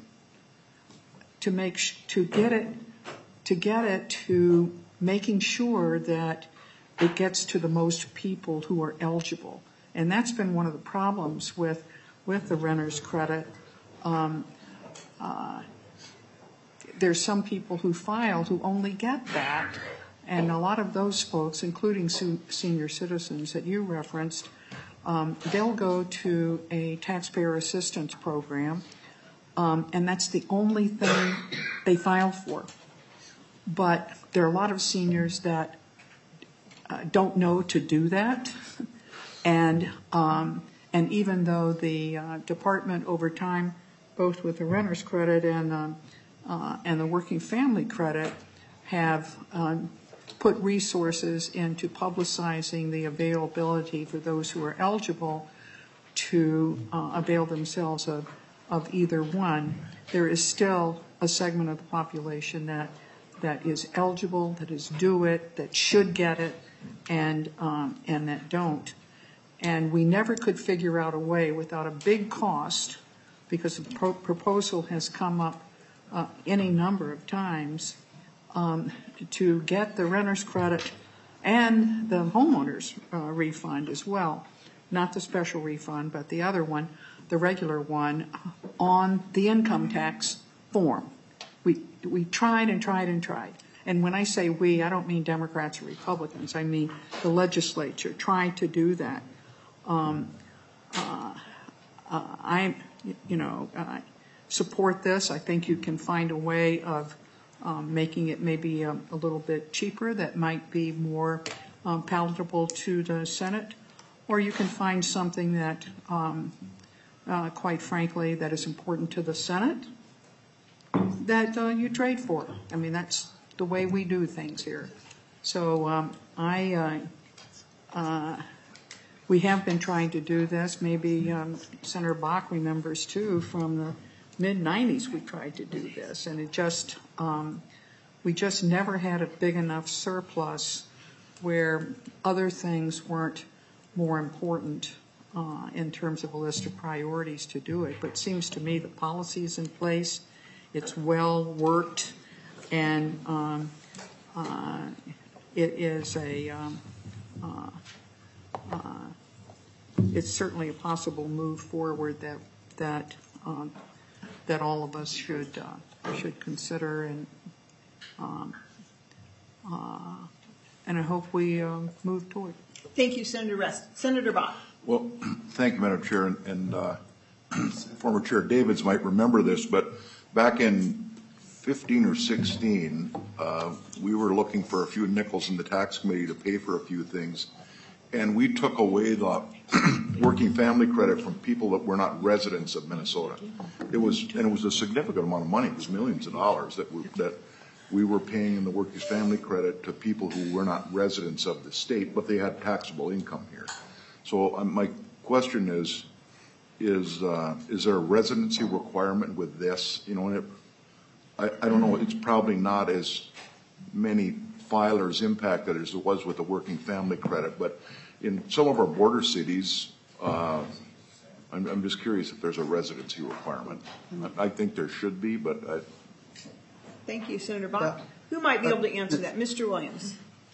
To make sh- to get it to get it to making sure that it gets to the most people who are eligible. And that's been one of the problems with with the renter's credit. Um, uh, there's some people who filed who only get that, and a lot of those folks, including su- senior citizens that you referenced, um, they'll go to a taxpayer assistance program, um, and that's the only thing they file for. But there are a lot of seniors that uh, don't know to do that, and um, and even though the uh, department over time, both with the renter's credit and um, uh, and the working family credit, have um, put resources into publicizing the availability for those who are eligible to uh, avail themselves of of either one, there is still a segment of the population that that is eligible, that is due it, that should get it, and um, and that don't. And we never could figure out a way without a big cost, because the pro- proposal has come up uh, any number of times, um, to get the renter's credit and the homeowner's uh, refund as well. Not the special refund, but the other one, the regular one, on the income tax form. We we tried and tried and tried. And when I say we, I don't mean Democrats or Republicans. I mean the legislature tried to do that. Um, uh, uh, I, you know, uh, support this. I think you can find a way of um, making it maybe a, a little bit cheaper that might be more um, palatable to the Senate. Or you can find something that, um, uh, quite frankly, that is important to the Senate that uh, you trade for. I mean, that's the way we do things here. So um, I, uh, uh, we have been trying to do this. Maybe um, Senator Bach remembers too, from the mid nineties we tried to do this, and it just, um, we just never had a big enough surplus where other things weren't more important uh, in terms of a list of priorities to do it. But it seems to me the policy is in place. It's well worked, and um, uh, it is a, um, uh, uh, it's certainly a possible move forward that that um, that all of us should uh, should consider, and um, uh, and I hope we uh, move toward. Thank you, Senator Rest. Senator Bach. Well, thank you, Madam Chair, and, and uh, former Chair Davids might remember this, but back in fifteen or sixteen, uh, we were looking for a few nickels in the tax committee to pay for a few things, and we took away the working family credit from people that were not residents of Minnesota. It was, and it was a significant amount of money. It was millions of dollars that we, that we were paying in the working family credit to people who were not residents of the state, but they had taxable income here. So um, my question is, is uh, is there a residency requirement with this? You know, and it, I, I don't know. It's probably not as many filers impacted as it was with the working family credit, but in some of our border cities, uh, I'm, I'm just curious if there's a residency requirement. I, I think there should be, but I, Thank you, Senator Bach. Who might be able to answer that? Mister Williams.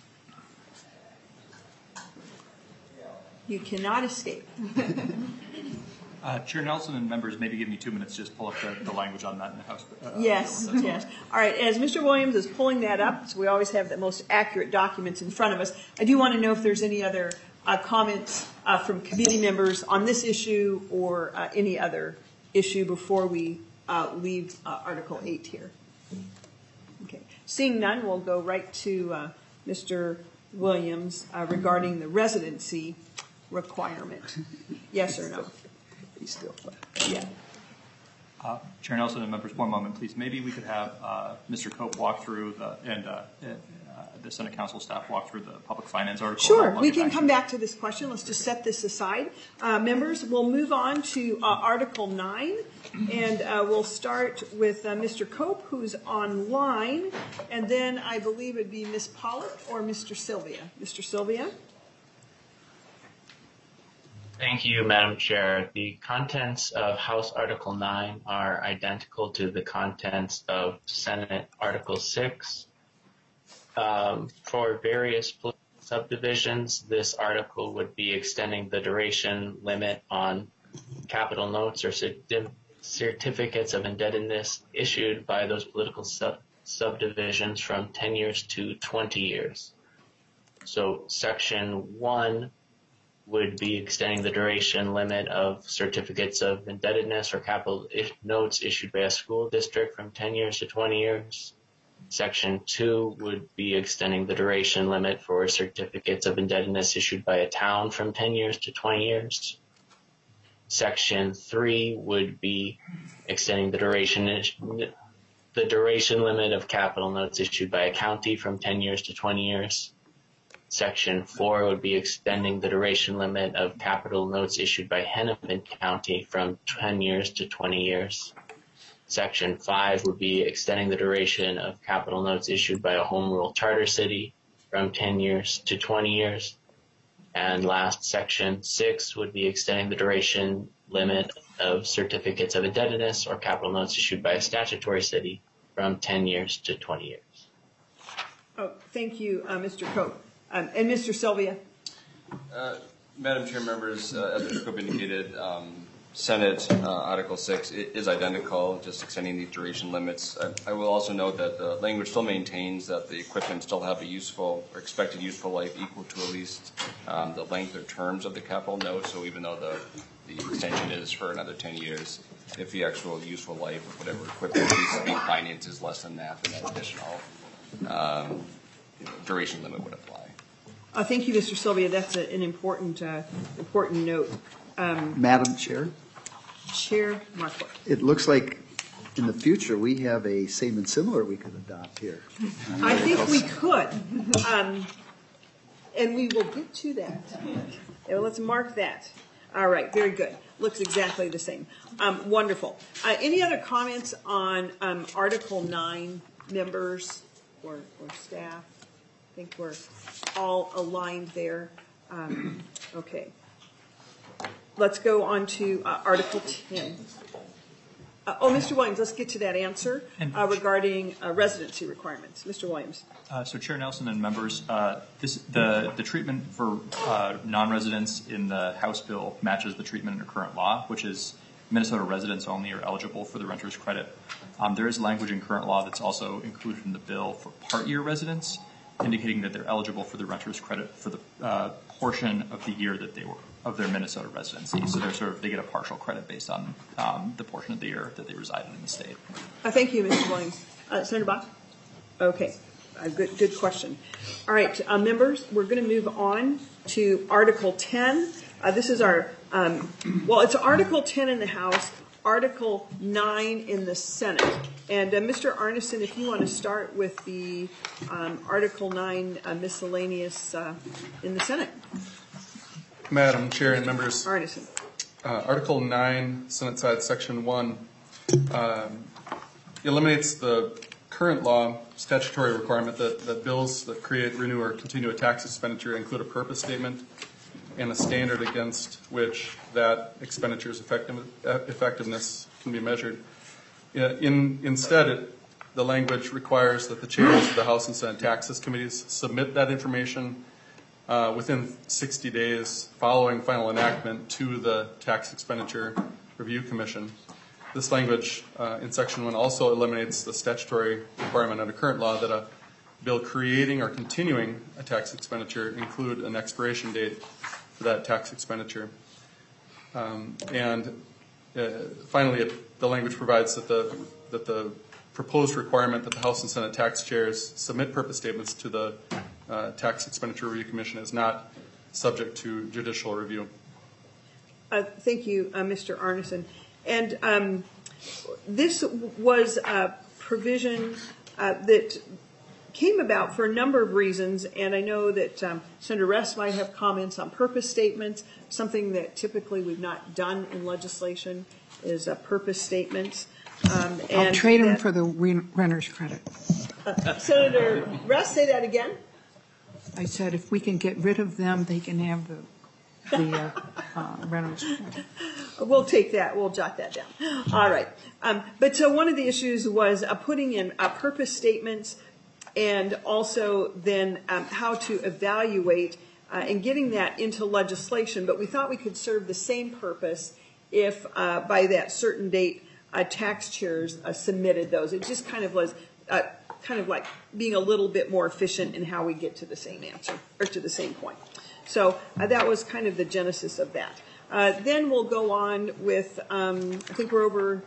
You cannot escape. Uh, Chair Nelson and members, maybe give me two minutes to just pull up the, the language on that in the House. Uh, Yes, yes. All right, as Mister Williams is pulling that up, so we always have the most accurate documents in front of us, I do want to know if there's any other uh, comments uh, from committee members on this issue or uh, any other issue before we uh, leave uh, Article eight here. Okay. Seeing none, we'll go right to uh, Mister Williams uh, regarding the residency requirement. Yes or no? He's still. Yeah. Uh, Chair Nelson and members, one moment, please. Maybe we could have uh, Mister Cope walk through the, and uh, uh, the Senate Council staff walk through the public finance article. Sure, we can come back to this question. Let's just set this aside. Uh, members, we'll move on to uh, Article nine, and uh, we'll start with uh, Mister Cope, who's online, and then I believe it'd be Miz Pollock or Mister Sylvia. Mister Sylvia? Thank you, Madam Chair. The contents of House Article nine are identical to the contents of Senate Article six. Um, for various subdivisions, this article would be extending the duration limit on capital notes or certi- certificates of indebtedness issued by those political sub- subdivisions from ten years to twenty years. So Section one would be extending the duration limit of certificates of indebtedness or capital is- notes issued by a school district from ten years to twenty years. Section two would be extending the duration limit for certificates of indebtedness issued by a town from ten years to twenty years. Section three would be extending the duration the duration limit of capital notes issued by a county from ten years to twenty years. Section four would be extending the duration limit of capital notes issued by Hennepin County from ten years to twenty years. Section five would be extending the duration of capital notes issued by a home rule charter city from ten years to twenty years. And last, Section six would be extending the duration limit of certificates of indebtedness or capital notes issued by a statutory city from ten years to twenty years. Oh, thank you, uh, Mister Cope. Um, and Mister Sylvia? Uh, Madam Chair, members, uh, as Mister Cope indicated, um, Senate uh, Article six is identical, just extending these duration limits. I, I will also note that the language still maintains that the equipment still have a useful or expected useful life equal to at least um, the length or terms of the capital note. So even though the, the extension is for another ten years, if the actual useful life of whatever equipment needs to be financed is less than that, then that additional um, you know, duration limit would apply. Uh, thank you, Mister Sylvia. That's a, an important, uh, important note. Um, Madam Chair, Chair Markle. it looks like in the future we have a same and similar we could adopt here. I think we could, um, and we will get to that. Yeah, let's mark that. All right, very good. Looks exactly the same. Um, wonderful. Uh, any other comments on um, Article nine, members or, or staff? I think we're all aligned there. Um, okay. Let's go on to uh, Article ten. Uh, oh, Mister Williams, let's get to that answer uh, regarding uh, residency requirements. Mister Williams. Uh, so Chair Nelson and members, uh, this, the, the treatment for uh, non-residents in the House bill matches the treatment under current law, which is Minnesota residents only are eligible for the renter's credit. Um, there is language in current law that's also included in the bill for part-year residents, indicating that they're eligible for the renter's credit for the uh, portion of the year that they were of their Minnesota residency. So they're sort of they get a partial credit based on um, the portion of the year that they resided in the state. Uh, thank you, Mister Williams. Uh, Senator Bach? Okay. Uh, good, good question. All right, uh, members, we're going to move on to Article ten. Uh, this is our, um, well, it's Article ten in the House, Article nine in the Senate. And uh, Mister Arneson, if you want to start with the um, Article nine uh, miscellaneous uh, in the Senate. Madam Chair and members, Arneson. uh, Article nine, Senate side, Section one, um, eliminates the current law statutory requirement that, that bills that create, renew, or continue a tax expenditure include a purpose statement. and a standard against which that expenditure's effective, effectiveness can be measured. In, instead, it, the language requires that the chairs of the House and Senate Taxes Committees submit that information uh, within sixty days following final enactment to the Tax Expenditure Review Commission. This language uh, in Section one also eliminates the statutory requirement under current law that a bill creating or continuing a tax expenditure include an expiration date for that tax expenditure. Um, and uh, finally, it, the language provides that the that the proposed requirement that the House and Senate tax chairs submit purpose statements to the uh, Tax Expenditure Review Commission is not subject to judicial review. Uh, thank you, uh, Mister Arneson. And um, this was a provision uh, that came about for a number of reasons, and I know that um, Senator Rest might have comments on purpose statements. Something that typically we've not done in legislation is a purpose statements. Um, I'll and trade them that, for the renter's credit. Uh, Senator Rest, say that again. I said if we can get rid of them, they can have the the uh, uh, renter's credit. We'll take that. We'll jot that down. All right. Um, but so one of the issues was uh, putting in uh, purpose statements, and also then um, how to evaluate uh, and getting that into legislation. But we thought we could serve the same purpose if uh, by that certain date uh, tax chairs uh, submitted those. It just kind of was uh, kind of like being a little bit more efficient in how we get to the same answer or to the same point. So uh, that was kind of the genesis of that. Uh, then we'll go on with, um, I think we're over,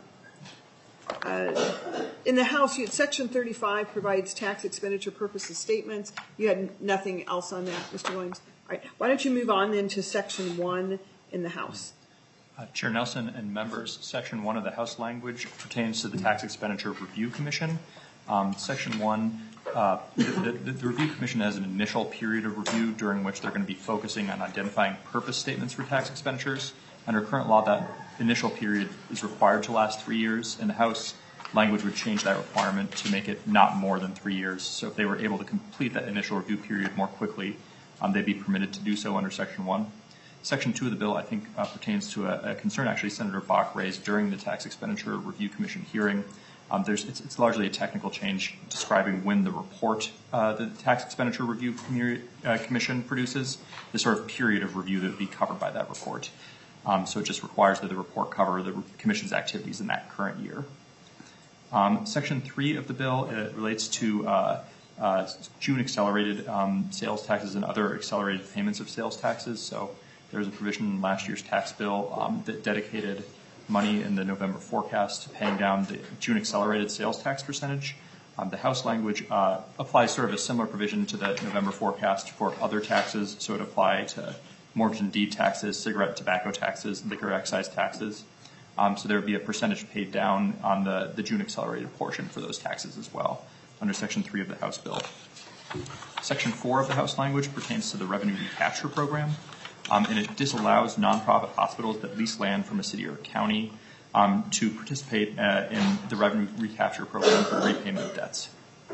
uh, in the House, you had Section thirty-five provides tax expenditure purposes statements. You had nothing else on that, Mister Williams? All right. Why don't you move on then to Section one in the House? Uh, Chair Nelson and members, Section one of the House language pertains to the Tax Expenditure Review Commission. Um, Section one, uh, the, the, the Review Commission has an initial period of review during which they're going to be focusing on identifying purpose statements for tax expenditures. Under current law, that initial period is required to last three years. In the House, language would change that requirement to make it not more than three years. So if they were able to complete that initial review period more quickly, um, they'd be permitted to do so under Section one. Section two of the bill, I think, uh, pertains to a, a concern actually Senator Bach raised during the Tax Expenditure Review Commission hearing. Um, there's, it's, it's largely a technical change describing when the report uh, the Tax Expenditure Review Commu- uh, Commission produces, the sort of period of review that would be covered by that report. Um, so it just requires that the report cover the Commission's activities in that current year. Um, Section three of the bill it relates to uh, uh, June accelerated um, sales taxes and other accelerated payments of sales taxes. So there's a provision in last year's tax bill um, that dedicated money in the November forecast to paying down the June accelerated sales tax percentage. Um, the House language uh, applies sort of a similar provision to the November forecast for other taxes, so it apply to mortgage and deed taxes, cigarette and tobacco taxes, liquor excise taxes. Um, so there would be a percentage paid down on the, the June accelerated portion for those taxes as well under Section three of the House bill. Section four of the House language pertains to the revenue recapture program. Um, and it disallows nonprofit hospitals that lease land from a city or a county um, to participate uh, in the revenue recapture program for repayment of debts.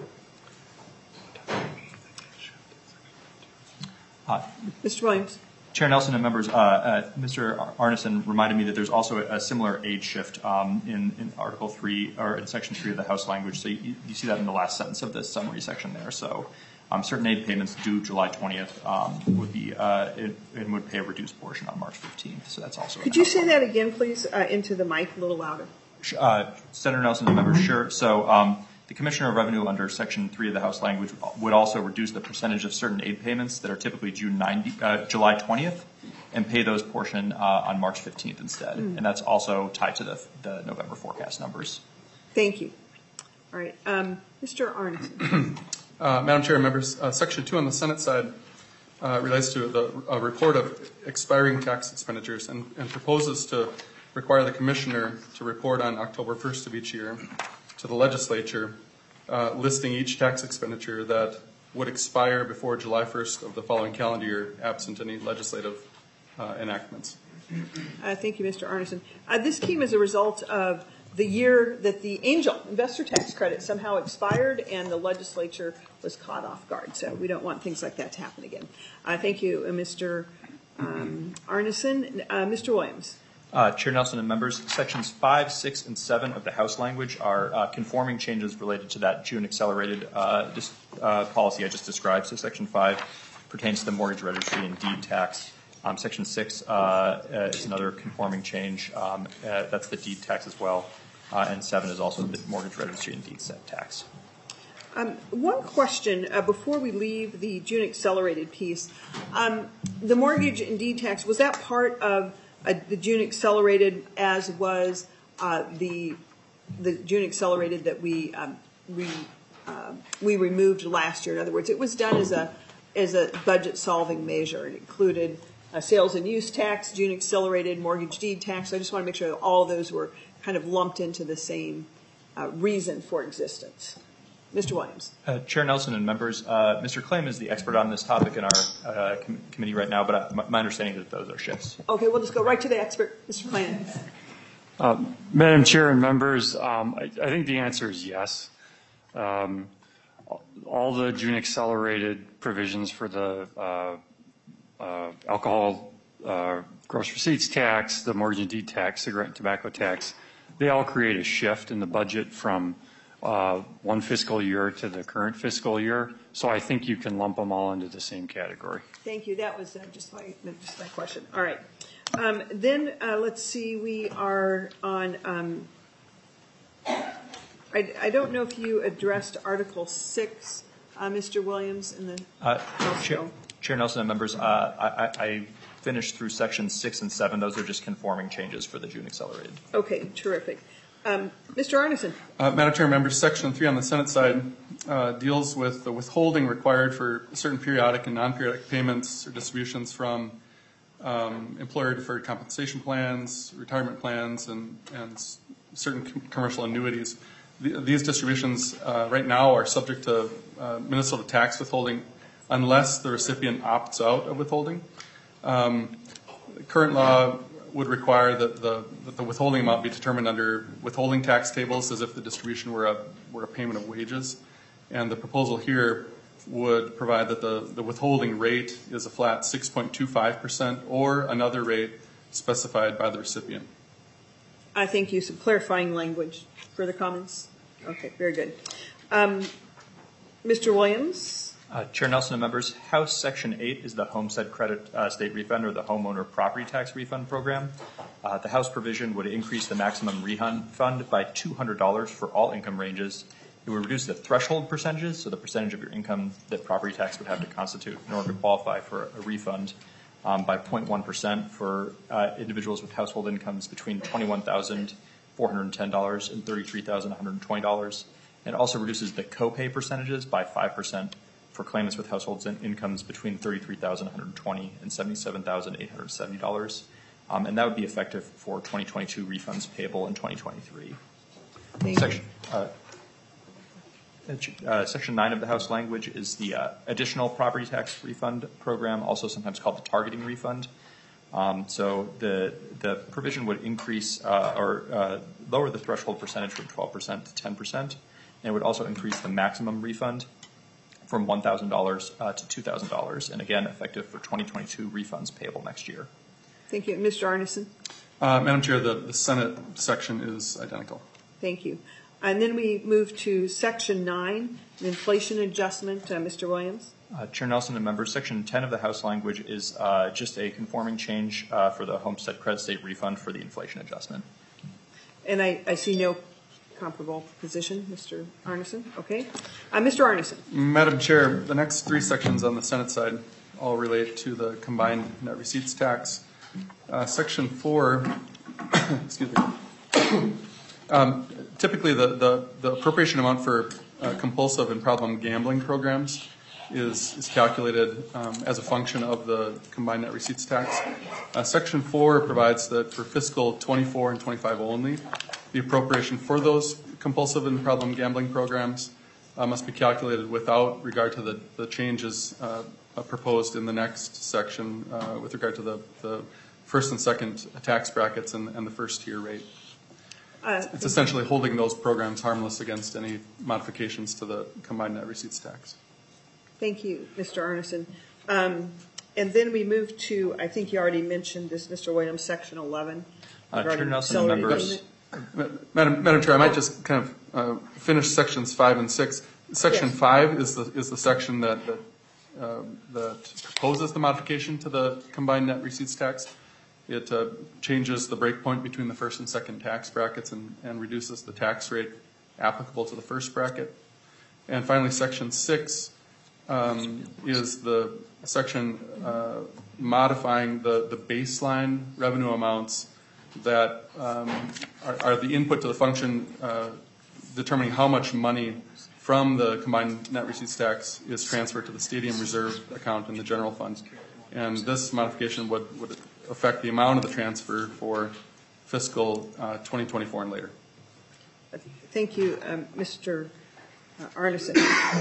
Uh, Mister Williams. Chair Nelson and members, uh, uh, Mister Arneson reminded me that there's also a, a similar age shift um, in, in Article three or in Section three of the House language. So you, you see that in the last sentence of the summary section there. So. Um, certain aid payments due July twentieth um, would be uh, it, and would pay a reduced portion on March fifteenth. So that's also. Could you say that again, please, uh, into the mic a little louder? Uh, Senator Nelson and members, sure. So um, the Commissioner of Revenue under Section three of the House language would also reduce the percentage of certain aid payments that are typically June ninetieth, uh, July twentieth, and pay those portion uh, on March fifteenth instead. Mm. And that's also tied to the, the November forecast numbers. Thank you. All right, um, Mister Arneson. Uh, Madam Chair, members, uh, Section two on the Senate side uh, relates to the uh, report of expiring tax expenditures and, and proposes to require the Commissioner to report on October first of each year to the Legislature, uh, listing each tax expenditure that would expire before July first of the following calendar year, absent any legislative uh, enactments. Uh, thank you, Mister Arneson. Uh, this came as a result of the year that the Angel investor tax credit somehow expired and the legislature was caught off guard. So we don't want things like that to happen again. Uh, thank you, uh, Mister um, Arneson. Uh, Mister Williams. Uh, Chair Nelson and members, sections five, six, and seven of the House language are uh, conforming changes related to that June accelerated uh, dis, uh, policy I just described. So section five pertains to the mortgage registry and deed tax. Um, section six uh, uh, is another conforming change. Um, uh, that's the deed tax as well. Uh, and seven is also the mortgage registry and deed set tax. Um, one question uh, before we leave the June accelerated piece. Um, the mortgage and deed tax, was that part of uh, the June accelerated, as was uh, the the June accelerated that we um, we uh, we removed last year? In other words, it was done as a as a budget solving measure. It included uh, sales and use tax, June accelerated, mortgage deed tax. I just want to make sure that all of those were kind of lumped into the same uh, reason for existence. Mister Williams. Uh, Chair Nelson and members, uh, Mister Claim is the expert on this topic in our uh, com- committee right now, but uh, my, my understanding is that those are shifts. Okay, we'll just go right to the expert, Mister Claim. Uh, Madam Chair and members, um, I, I think the answer is yes. Um, all the June accelerated provisions for the uh, uh, alcohol uh, gross receipts tax, the mortgage and deed tax, cigarette and tobacco tax, they all create a shift in the budget from Uh, one fiscal year to the current fiscal year, so I think you can lump them all into the same category. Thank you. That was uh, just my just my question. All right. Um, then uh, let's see. We are on. Um, I, I don't know if you addressed Article Six, uh, Mister Williams, in the Uh, House Chair, bill. Chair Nelson and members, uh, I, I, I finished through sections six and seven. Those are just conforming changes for the June accelerated. Okay, terrific. Um, Mister Arneson. Uh, Madam Chair, members, Section three on the Senate side uh, deals with the withholding required for certain periodic and non-periodic payments or distributions from um, employer-deferred compensation plans, retirement plans, and, and s- certain com- commercial annuities. The, these distributions uh, right now are subject to uh, Minnesota tax withholding unless the recipient opts out of withholding. Um, current law would require that the, that the withholding amount be determined under withholding tax tables as if the distribution were a, were a payment of wages. And the proposal here would provide that the, the withholding rate is a flat six point two five percent or another rate specified by the recipient. I think you some clarifying language. Further comments? Okay, very good. Um, Mister Williams. Uh, Chair Nelson and members, House Section eight is the Homestead Credit uh, State Refund, or the Homeowner Property Tax Refund Program. Uh, the House provision would increase the maximum refund fund by two hundred dollars for all income ranges. It would reduce the threshold percentages, so the percentage of your income that property tax would have to constitute in order to qualify for a refund, um, by zero point one percent for uh, individuals with household incomes between twenty-one thousand four hundred ten dollars and thirty-three thousand one hundred twenty dollars. And it also reduces the copay percentages by five percent for claimants with households and incomes between thirty-three thousand one hundred twenty dollars and seventy-seven thousand eight hundred seventy dollars. Um, and that would be effective for twenty twenty-two refunds payable in twenty twenty-three. Thank Section, uh, uh, Section nine of the House language is the uh, additional property tax refund program, also sometimes called the targeting refund. Um, so the the provision would increase uh, or uh, lower the threshold percentage from twelve percent to ten percent, and it would also increase the maximum refund from one thousand dollars uh, to two thousand dollars, and again, effective for twenty twenty-two refunds payable next year. Thank you. Mister Arneson. Uh, Madam Chair, the, the Senate section is identical. Thank you. And then we move to Section nine, inflation adjustment. Uh, Mister Williams. Uh, Chair Nelson and members, Section ten of the House language is uh, just a conforming change uh, for the Homestead Credit State Refund for the inflation adjustment. And I, I see no comparable position, Mister Arneson. Okay. Uh, Mister Arneson. Madam Chair, the next three sections on the Senate side all relate to the combined net receipts tax. Uh, section four, excuse me. Um, typically, the, the, the appropriation amount for uh, compulsive and problem gambling programs is, is calculated um, as a function of the combined net receipts tax. Uh, section four provides that for fiscal twenty-four and twenty-five only, the appropriation for those compulsive and problem gambling programs uh, must be calculated without regard to the, the changes uh, proposed in the next section uh, with regard to the, the first and second tax brackets and, and the first tier rate. Uh, it's essentially holding those programs harmless against any modifications to the combined net receipts tax. Thank you, Mister Arneson. Um, and then we move to, I think you already mentioned this, Mister Williams, section eleven. Uh, Chair regarding Nelson and accelerated members. payment. Madam, Madam Chair, I might just kind of uh, finish sections five and six. Section Yes. five is the, is the section that, that, uh, that proposes the modification to the combined net receipts tax. It uh, changes the breakpoint between the first and second tax brackets and, and reduces the tax rate applicable to the first bracket. And finally, section six um, is the section uh, modifying the, the baseline revenue amounts that um, are, are the input to the function uh, determining how much money from the combined net receipts tax is transferred to the stadium reserve account in the general fund. And this modification would, would affect the amount of the transfer for fiscal uh, twenty twenty-four and later. Thank you, um, Mister Arneson.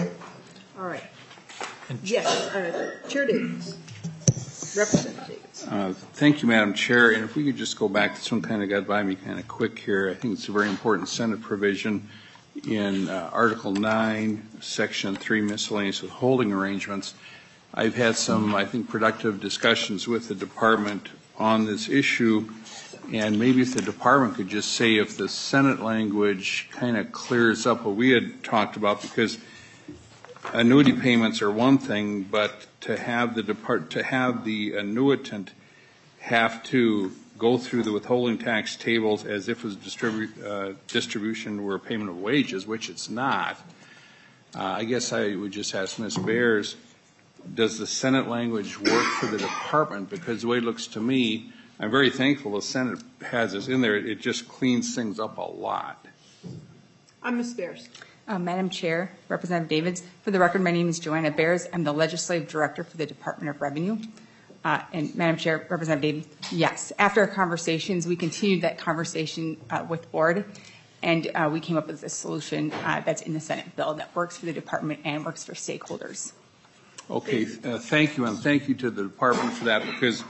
All right. Yes, uh, Chair Davis. Representative Davis. Uh, thank you, Madam Chair. And if we could just go back, this one kind of got by me kind of quick here. I think it's a very important Senate provision in uh, Article nine, Section three, miscellaneous withholding arrangements. I've had some, I think, productive discussions with the department on this issue, and maybe if the department could just say if the Senate language kind of clears up what we had talked about, because annuity payments are one thing, but to have the depart to have the annuitant have to go through the withholding tax tables as if it was distribu uh, distribution or payment of wages, which it's not. Uh, I guess I would just ask Miz Bears, does the Senate language work for the department? Because the way it looks to me, I'm very thankful the Senate has this in there. It just cleans things up a lot. I'm Miz Bears. Uh, Madam Chair, Representative Davids, for the record, my name is Joanna Bears. I'm the Legislative Director for the Department of Revenue. Uh, and Madam Chair, Representative Davids, yes, after our conversations, we continued that conversation uh, with board, and uh, we came up with a solution uh, that's in the Senate bill that works for the department and works for stakeholders. Okay, uh, thank you, and thank you to the department for that, because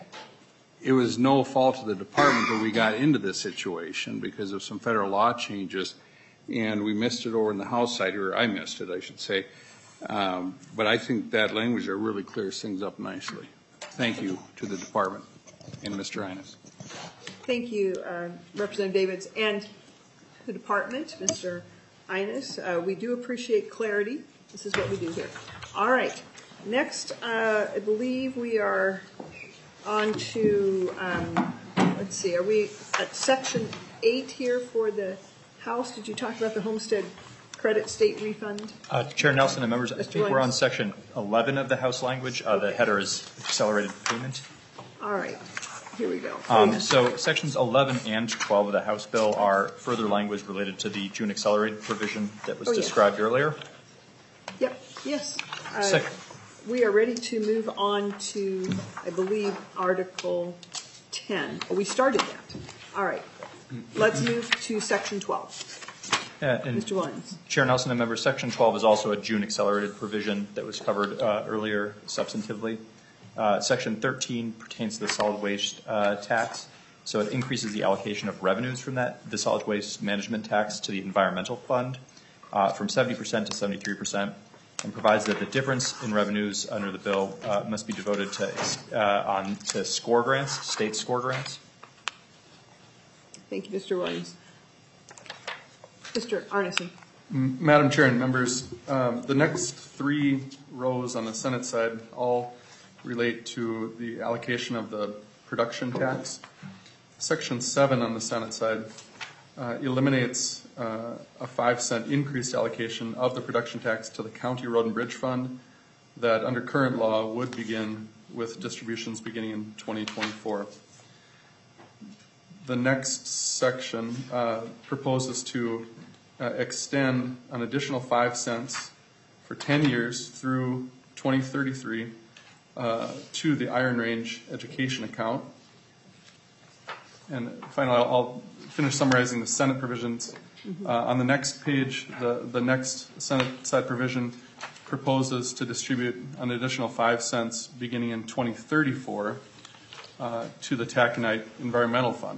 it was no fault of the department that we got into this situation because of some federal law changes, and we missed it over in the House side, or I missed it, I should say. Um, but I think that language there really clears things up nicely. Thank you to the department and Mister Innes. Thank you, uh, Representative Davids, and the department, Mister Innes. Uh, we do appreciate clarity. This is what we do here. All right. Next, uh, I believe we are on to, um, let's see, are we at section eight here for the House? Did you talk about the homestead credit state refund? Uh, Chair Nelson and members, I Mister think we're Williams? on section eleven of the House language. Uh, the header is accelerated payment. All right. Here we go. Um, so sections eleven and twelve of the House bill are further language related to the June accelerated provision that was Oh, yeah. described earlier. Yep. Yes. Uh, Sec- we are ready to move on to, I believe, Article ten. Oh, we started that. All right. Let's move to section twelve. Uh, and Mister Williams. Chair Nelson and members, section twelve is also a June accelerated provision that was covered uh, earlier substantively. Uh, section thirteen pertains to the solid waste uh, tax. So it increases the allocation of revenues from that, the solid waste management tax, to the environmental fund uh, from seventy percent to seventy-three percent, and provides that the difference in revenues under the bill uh, must be devoted to uh, on to score grants, state score grants. Thank you, Mister Williams. Mister Arneson. Madam Chair and members, um, the next three rows on the Senate side all relate to the allocation of the production tax. Section seven on the Senate side uh, eliminates uh, a five cent increased allocation of the production tax to the County Road and Bridge Fund that under current law would begin with distributions beginning in twenty twenty-four. The next section uh, proposes to uh, extend an additional five cents for ten years through twenty thirty-three uh, to the Iron Range Education Account. And finally, I'll, I'll finish summarizing the Senate provisions. Uh, on the next page, the, the next Senate side provision proposes to distribute an additional five cents beginning in twenty thirty-four uh, to the Taconite Environmental Fund.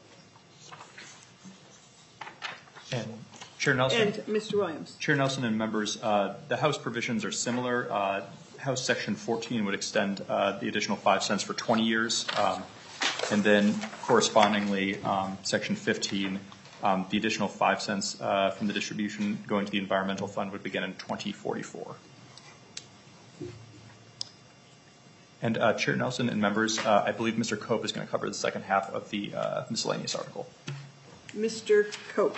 And Chair Nelson. And Mister Williams. Chair Nelson and members, uh, the House provisions are similar. Uh, House Section fourteen would extend uh, the additional five cents for twenty years. Um, and then correspondingly, um, Section fifteen, um, the additional five cents uh, from the distribution going to the environmental fund would begin in twenty forty-four. And uh, Chair Nelson and members, uh, I believe Mister Cope is going to cover the second half of the uh, miscellaneous article. Mister Cope.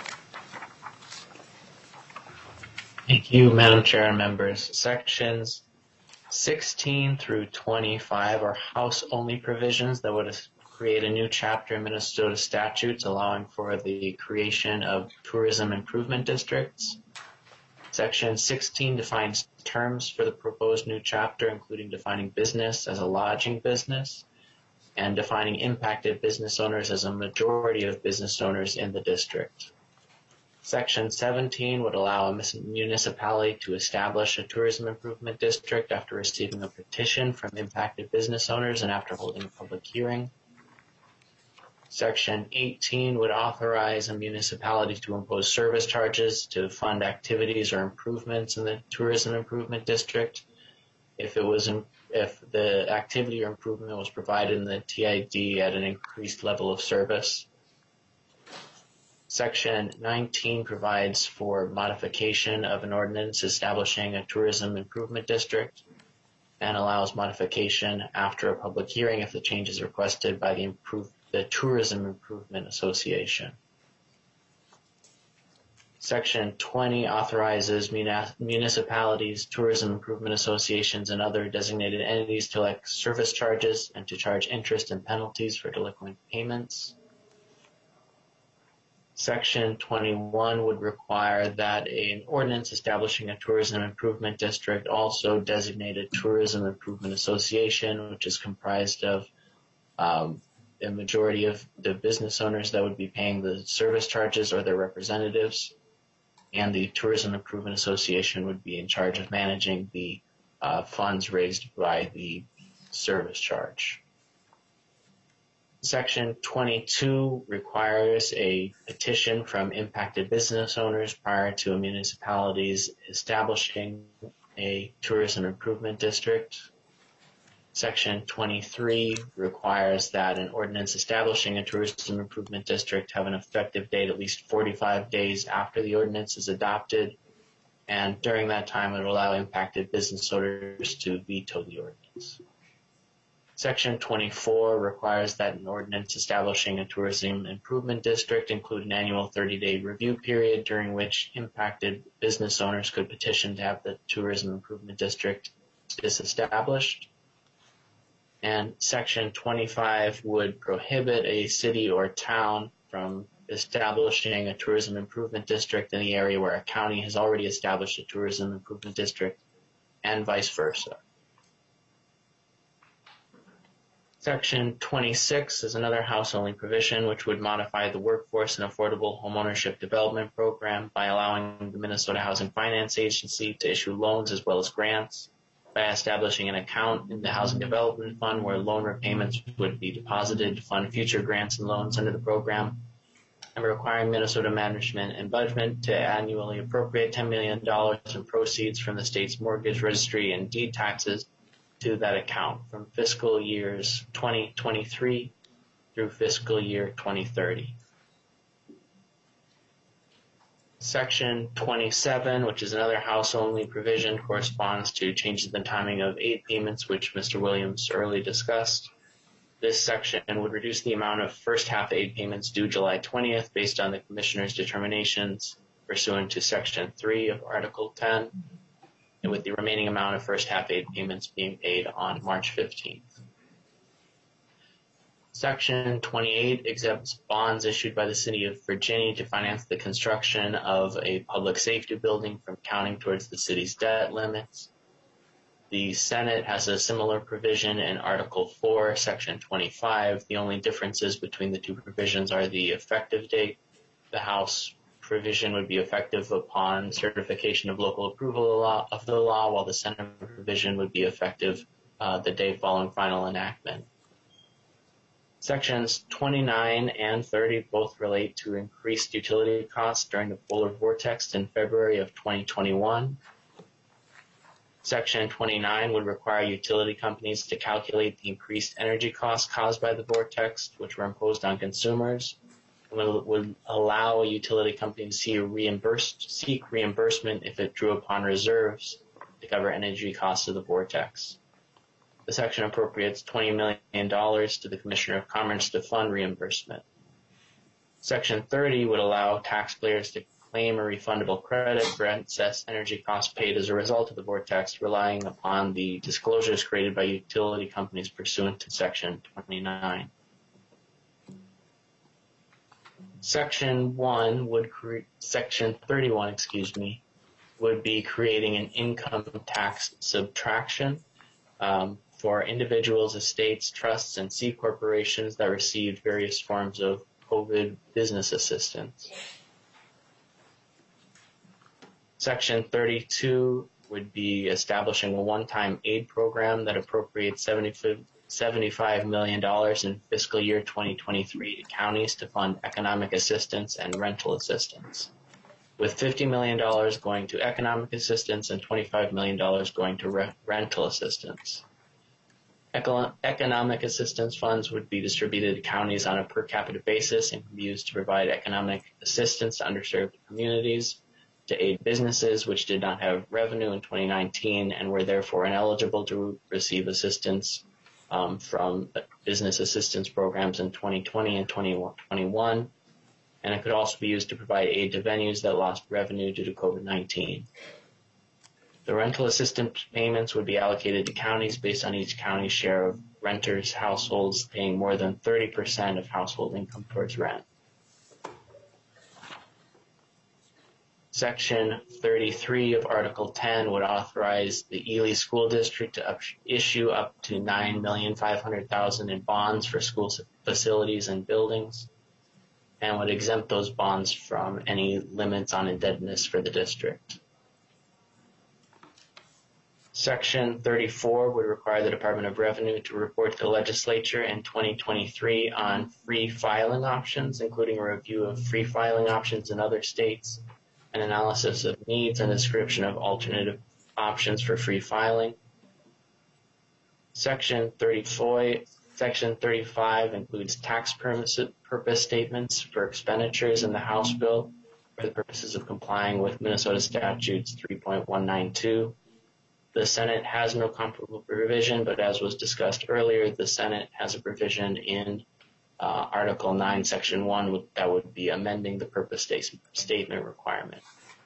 Thank you, Madam Chair and members. Sections sixteen through twenty-five are House-only provisions that would create a new chapter in Minnesota statutes allowing for the creation of tourism improvement districts. Section sixteen defines terms for the proposed new chapter, including defining business as a lodging business and defining impacted business owners as a majority of business owners in the district. Section seventeen would allow a municipality to establish a tourism improvement district after receiving a petition from impacted business owners and after holding a public hearing. Section eighteen would authorize a municipality to impose service charges to fund activities or improvements in the tourism improvement district if it was in, if the activity or improvement was provided in the T I D at an increased level of service. Section nineteen provides for modification of an ordinance establishing a tourism improvement district and allows modification after a public hearing if the change is requested by the improve, the Tourism Improvement Association. Section twenty authorizes municipalities, tourism improvement associations, and other designated entities to collect service charges and to charge interest and penalties for delinquent payments. Section twenty-one would require that an ordinance establishing a tourism improvement district also designate a tourism improvement association, which is comprised of um, a majority of the business owners that would be paying the service charges or their representatives, and the tourism improvement association would be in charge of managing the uh, funds raised by the service charge. Section twenty-two requires a petition from impacted business owners prior to a municipality's establishing a tourism improvement district. Section twenty-three requires that an ordinance establishing a tourism improvement district have an effective date at least forty-five days after the ordinance is adopted, and during that time it will allow impacted business owners to veto the ordinance. Section twenty-four requires that an ordinance establishing a tourism improvement district include an annual thirty-day review period during which impacted business owners could petition to have the tourism improvement district disestablished. And Section twenty-five would prohibit a city or town from establishing a tourism improvement district in the area where a county has already established a tourism improvement district, and vice versa. Section twenty-six is another House-only provision which would modify the Workforce and Affordable Homeownership Development Program by allowing the Minnesota Housing Finance Agency to issue loans as well as grants, by establishing an account in the Housing Development Fund where loan repayments would be deposited to fund future grants and loans under the program, and requiring Minnesota Management and Budget to annually appropriate ten million dollars in proceeds from the state's mortgage registry and deed taxes to that account from fiscal years twenty twenty-three through fiscal year twenty thirty. Section twenty-seven, which is another House-only provision, corresponds to changes in the timing of aid payments, which Mister Williams earlier discussed. This section would reduce the amount of first half aid payments due July twentieth based on the Commissioner's determinations pursuant to Section three of Article ten, and with the remaining amount of first half aid payments being paid on March fifteenth. Section twenty-eight exempts bonds issued by the City of Virginia to finance the construction of a public safety building from counting towards the city's debt limits. The Senate has a similar provision in Article four, Section twenty-five. The only differences between the two provisions are the effective date. The House provision would be effective upon certification of local approval of the law, while the Senate provision would be effective uh, the day following final enactment. Sections twenty-nine and thirty both relate to increased utility costs during the polar vortex in February of twenty twenty-one. Section twenty-nine would require utility companies to calculate the increased energy costs caused by the vortex, which were imposed on consumers, and would allow a utility company to see reimbursed, seek reimbursement if it drew upon reserves to cover energy costs of the vortex. The section appropriates twenty million dollars to the Commissioner of Commerce to fund reimbursement. Section thirty would allow taxpayers to claim a refundable credit for excess energy costs paid as a result of the vortex, relying upon the disclosures created by utility companies pursuant to Section twenty-nine. Section one would create, Section thirty-one, excuse me, would be creating an income tax subtraction um, for individuals, estates, trusts, and C corporations that received various forms of COVID business assistance. Section thirty-two would be establishing a one-time aid program that appropriates seventy-five million dollars in fiscal year twenty twenty-three to counties to fund economic assistance and rental assistance, with fifty million dollars going to economic assistance and twenty-five million dollars going to re- rental assistance. Eco- economic assistance funds would be distributed to counties on a per capita basis and can be used to provide economic assistance to underserved communities, to aid businesses which did not have revenue in twenty nineteen and were therefore ineligible to receive assistance um, from business assistance programs in twenty twenty and twenty twenty-one. And it could also be used to provide aid to venues that lost revenue due to COVID nineteen. The rental assistance payments would be allocated to counties based on each county's share of renters' households paying more than thirty percent of household income towards rent. Section thirty-three of Article ten would authorize the Ely School District to up, issue up to nine million five hundred thousand dollars in bonds for school facilities and buildings, and would exempt those bonds from any limits on indebtedness for the district. Section thirty-four would require the Department of Revenue to report to the legislature in twenty twenty-three on free filing options, including a review of free filing options in other states, an analysis of needs and description of alternative options for free filing. Section thirty-four, Section thirty-five includes tax purpose statements for expenditures in the House bill for the purposes of complying with Minnesota Statutes three point one nine two. The Senate has no comparable provision, but as was discussed earlier, the Senate has a provision in uh, Article nine, Section one that would be amending the purpose statement requirement.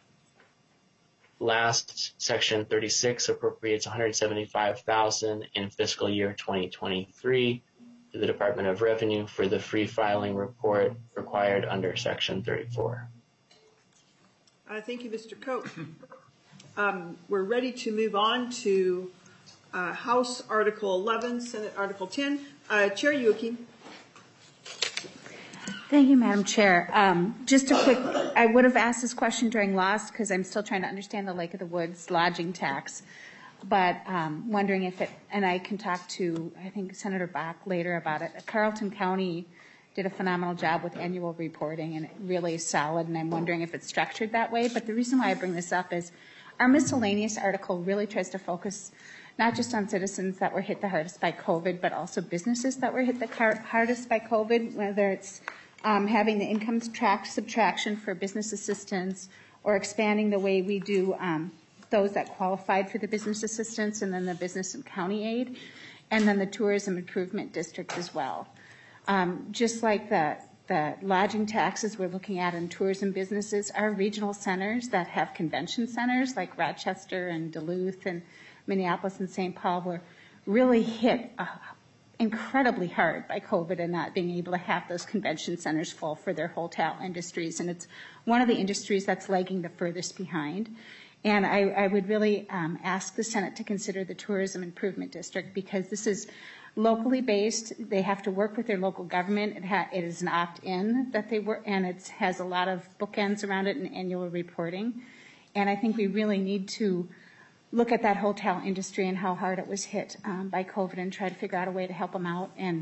Last, Section thirty-six appropriates one hundred seventy-five thousand dollars in fiscal year twenty twenty-three to the Department of Revenue for the free filing report required under Section thirty-four. Uh, thank you, Mister Cope. Um, we're ready to move on to uh, House Article eleven, Senate Article ten. Uh, Chair Youakim. Thank you, Madam Chair. Um, just a quick, I would have asked this question during last because I'm still trying to understand the Lake of the Woods lodging tax, but um, wondering if it, and I can talk to, I think, Senator Bach later about it. Carleton County did a phenomenal job with annual reporting and really solid, and I'm wondering if it's structured that way. But the reason why I bring this up is our miscellaneous article really tries to focus not just on citizens that were hit the hardest by COVID, but also businesses that were hit the hardest by COVID, whether it's um, having the income track subtraction for business assistance or expanding the way we do um, those that qualified for the business assistance and then the business and county aid, and then the tourism improvement district as well. Um, just like the the lodging taxes we're looking at in tourism businesses, our regional centers that have convention centers like Rochester and Duluth and Minneapolis and Saint Paul were really hit uh, incredibly hard by COVID and not being able to have those convention centers full for their hotel industries. And it's one of the industries that's lagging the furthest behind. And I, I would really um, ask the Senate to consider the Tourism Improvement District because this is locally based. They have to work with their local government. It, ha- it is an opt-in that they work, and it has a lot of bookends around it in annual reporting. And I think we really need to look at that hotel industry and how hard it was hit um, by COVID and try to figure out a way to help them out and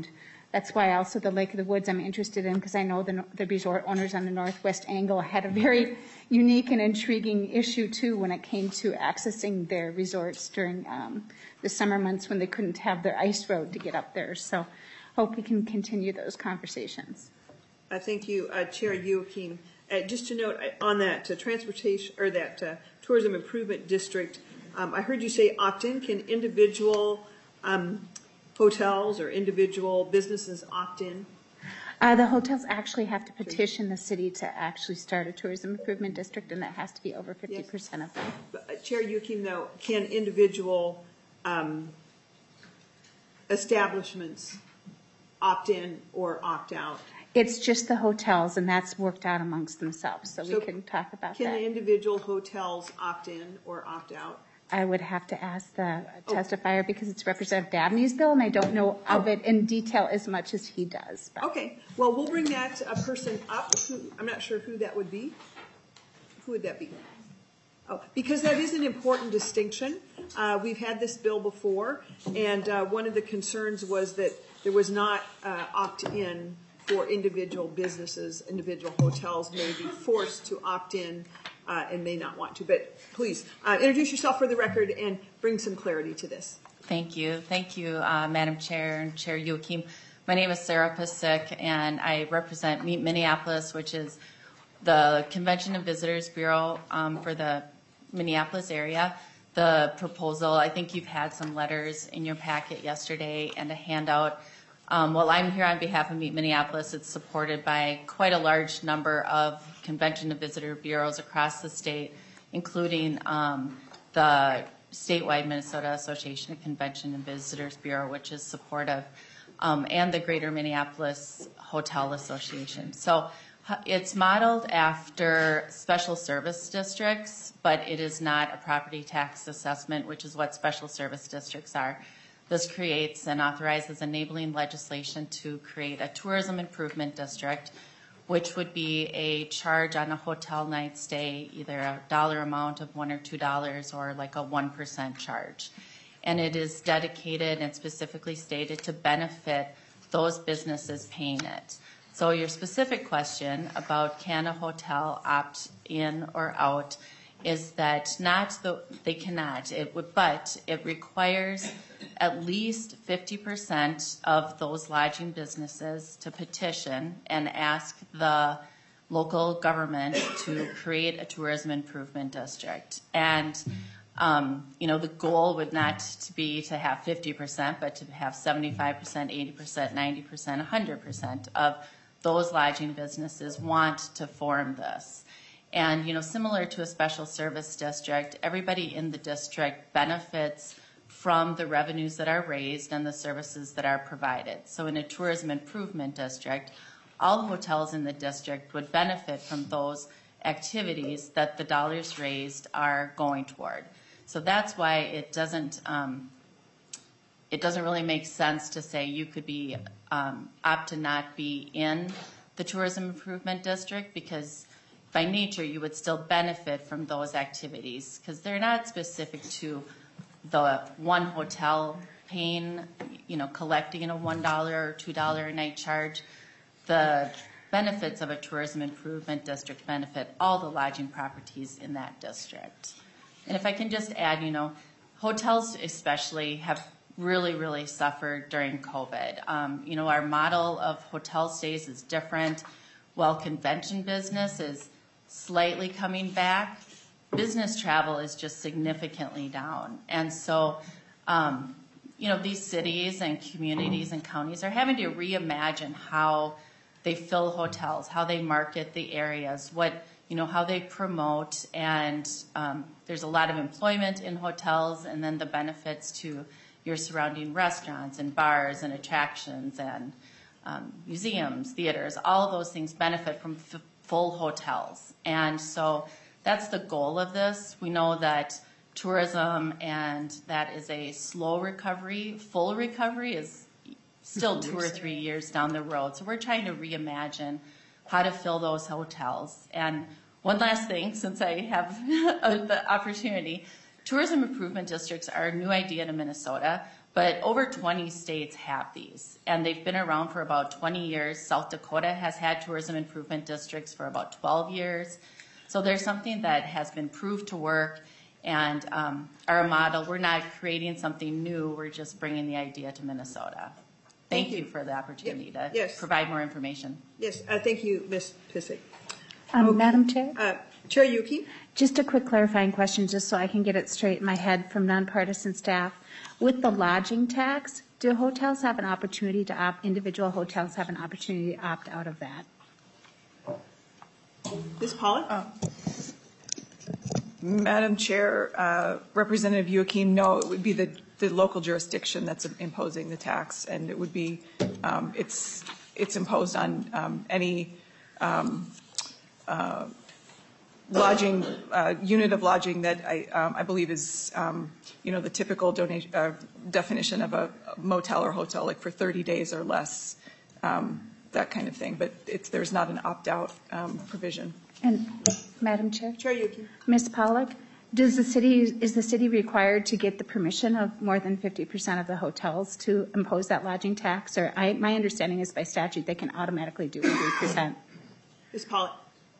that's why also the Lake of the Woods I'm interested in, because I know the, the resort owners on the northwest angle had a very unique and intriguing issue too when it came to accessing their resorts during um, the summer months when they couldn't have their ice road to get up there. So hope we can continue those conversations. Uh, thank you, uh, Chair Joachim. Uh, just to note uh, on that uh, transportation or that uh, tourism improvement district, um, I heard you say opt-in. Can individual um, hotels or individual businesses opt in? Uh, the hotels actually have to petition the city to actually start a tourism improvement district, and that has to be over fifty percent of them. But, uh, Chair Joachim, though, can individual um, establishments opt in or opt out? It's just the hotels, and that's worked out amongst themselves, so, so we can talk about can that. Can the individual hotels opt in or opt out? I would have to ask the testifier because it's Representative Dabney's bill, and I don't know of it in detail as much as he does. But. Okay. Well, we'll bring that uh, person up. Who, I'm not sure who that would be. Who would that be? Oh, because that is an important distinction. Uh, we've had this bill before, and uh, one of the concerns was that there was not uh, opt-in for individual businesses. Individual hotels may be forced to opt in uh, and may not want to. But please uh, introduce yourself for the record and bring some clarity to this. Thank you. Thank you, uh, Madam Chair and Chair Joachim. My name is Sarah Pasick, and I represent Meet Minneapolis, which is the Convention and Visitors Bureau um, for the Minneapolis area. The proposal, I think you've had some letters in your packet yesterday and a handout. Um, while I'm here on behalf of Meet Minneapolis, it's supported by quite a large number of convention and visitor bureaus across the state, including um, the statewide Minnesota Association of Convention and Visitors Bureau, which is supportive, um, and the Greater Minneapolis Hotel Association. So it's modeled after special service districts, but it is not a property tax assessment, which is what special service districts are. This creates and authorizes enabling legislation to create a tourism improvement district, which would be a charge on a hotel night stay, either a dollar amount of one or two dollars or like a one percent charge. And it is dedicated and specifically stated to benefit those businesses paying it. So your specific question about can a hotel opt in or out is that not the, they cannot, it would, but it requires at least fifty percent of those lodging businesses to petition and ask the local government to create a tourism improvement district. And, um, you know, the goal would not to be to have fifty percent, but to have seventy-five percent, eighty percent, ninety percent, one hundred percent of those lodging businesses want to form this. And, you know, similar to a special service district, everybody in the district benefits from the revenues that are raised and the services that are provided. So in a tourism improvement district, all hotels in the district would benefit from those activities that the dollars raised are going toward. So that's why it doesn't, um, it doesn't really make sense to say you could be, um, opt to not be in the tourism improvement district, because by nature you would still benefit from those activities because they're not specific to the one hotel paying, you know, collecting a one dollar or two dollar a night charge. The benefits of a tourism improvement district benefit all the lodging properties in that district. And if I can just add, you know, hotels especially have really, really suffered during COVID. Um, you know, our model of hotel stays is different. While convention business is slightly coming back, business travel is just significantly down. And so, um, you know, these cities and communities and counties are having to reimagine how they fill hotels, how they market the areas, what, you know, how they promote. And um, there's a lot of employment in hotels, and then the benefits to your surrounding restaurants and bars and attractions and um, museums, theaters, all of those things benefit from f- full hotels. And so that's the goal of this. We know that tourism, and that is a slow recovery. Full recovery is still two or three years down the road. So we're trying to reimagine how to fill those hotels. And one last thing, since I have the opportunity, tourism improvement districts are a new idea to Minnesota, But over twenty states have these, and they've been around for about twenty years. South Dakota has had tourism improvement districts for about twelve years. So there's something that has been proved to work, and um, our model, we're not creating something new, we're just bringing the idea to Minnesota. Thank, thank you. you for the opportunity to yes. provide more information. Yes, uh, thank you, Miz Pissick. Um, okay. Madam Chair? Uh, Chair Yuki? Just a quick clarifying question, just so I can get it straight in my head from nonpartisan staff. With the lodging tax, do hotels have an opportunity to opt, individual hotels have an opportunity to opt out of that? Miz Pollock? Uh, Madam Chair, uh, Representative Joachim, no, it would be the, the local jurisdiction that's imposing the tax, and it would be, um, it's, it's imposed on um, any um, uh, lodging, uh, unit of lodging that I, um, I believe is, um, you know, the typical donation, uh, definition of a motel or hotel, like for thirty days or less, um, that kind of thing. But it's, there's not an opt-out um, provision. And Madam Chair? Chair Yuki. Miz Pollock, does the city, is the city required to get the permission of more than fifty percent of the hotels to impose that lodging tax? Or I, my understanding is by statute they can automatically do three percent. Miz Pollock.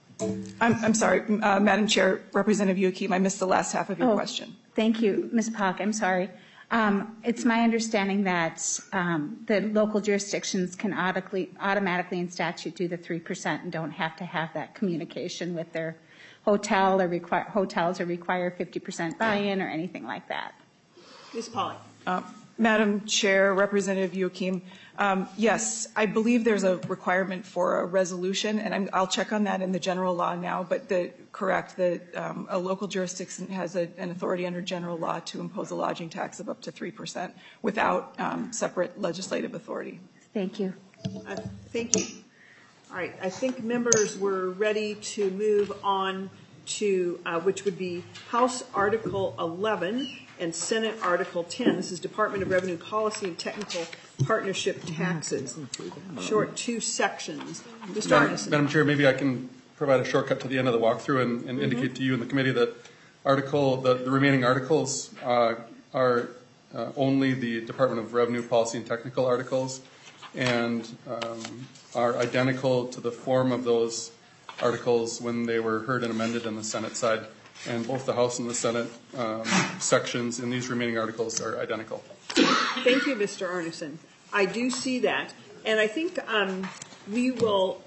I'm, I'm sorry, uh, Madam Chair, Representative Joachim, I missed the last half of your oh, question. Thank you, Miz Pollock, I'm sorry. Um, it's my understanding that um, the local jurisdictions can automatically, automatically in statute do the three percent and don't have to have that communication with their hotel or require, hotels or require fifty percent buy-in or anything like that. Miz Pollock. Uh, Madam Chair, Representative Joachim, um, yes, I believe there's a requirement for a resolution, and I'm, I'll check on that in the general law now, but the, correct, the, um, a local jurisdiction has a, an authority under general law to impose a lodging tax of up to three percent without um, separate legislative authority. Thank you. Uh, thank you. All right, I think members were ready to move on to, uh, which would be House Article eleven and Senate Article ten. This is Department of Revenue Policy and Technical Partnership Taxes. Short two sections. Mister Madam, Arneson. Madam Chair, maybe I can provide a shortcut to the end of the walkthrough and, and mm-hmm. indicate to you and the committee that article, the, the remaining articles uh, are uh, only the Department of Revenue Policy and Technical articles, and um, are identical to the form of those articles when they were heard and amended on the Senate side. And both the House and the Senate um, sections in these remaining articles are identical. Thank you, Mister Arneson. I do see that. And I think um, we will,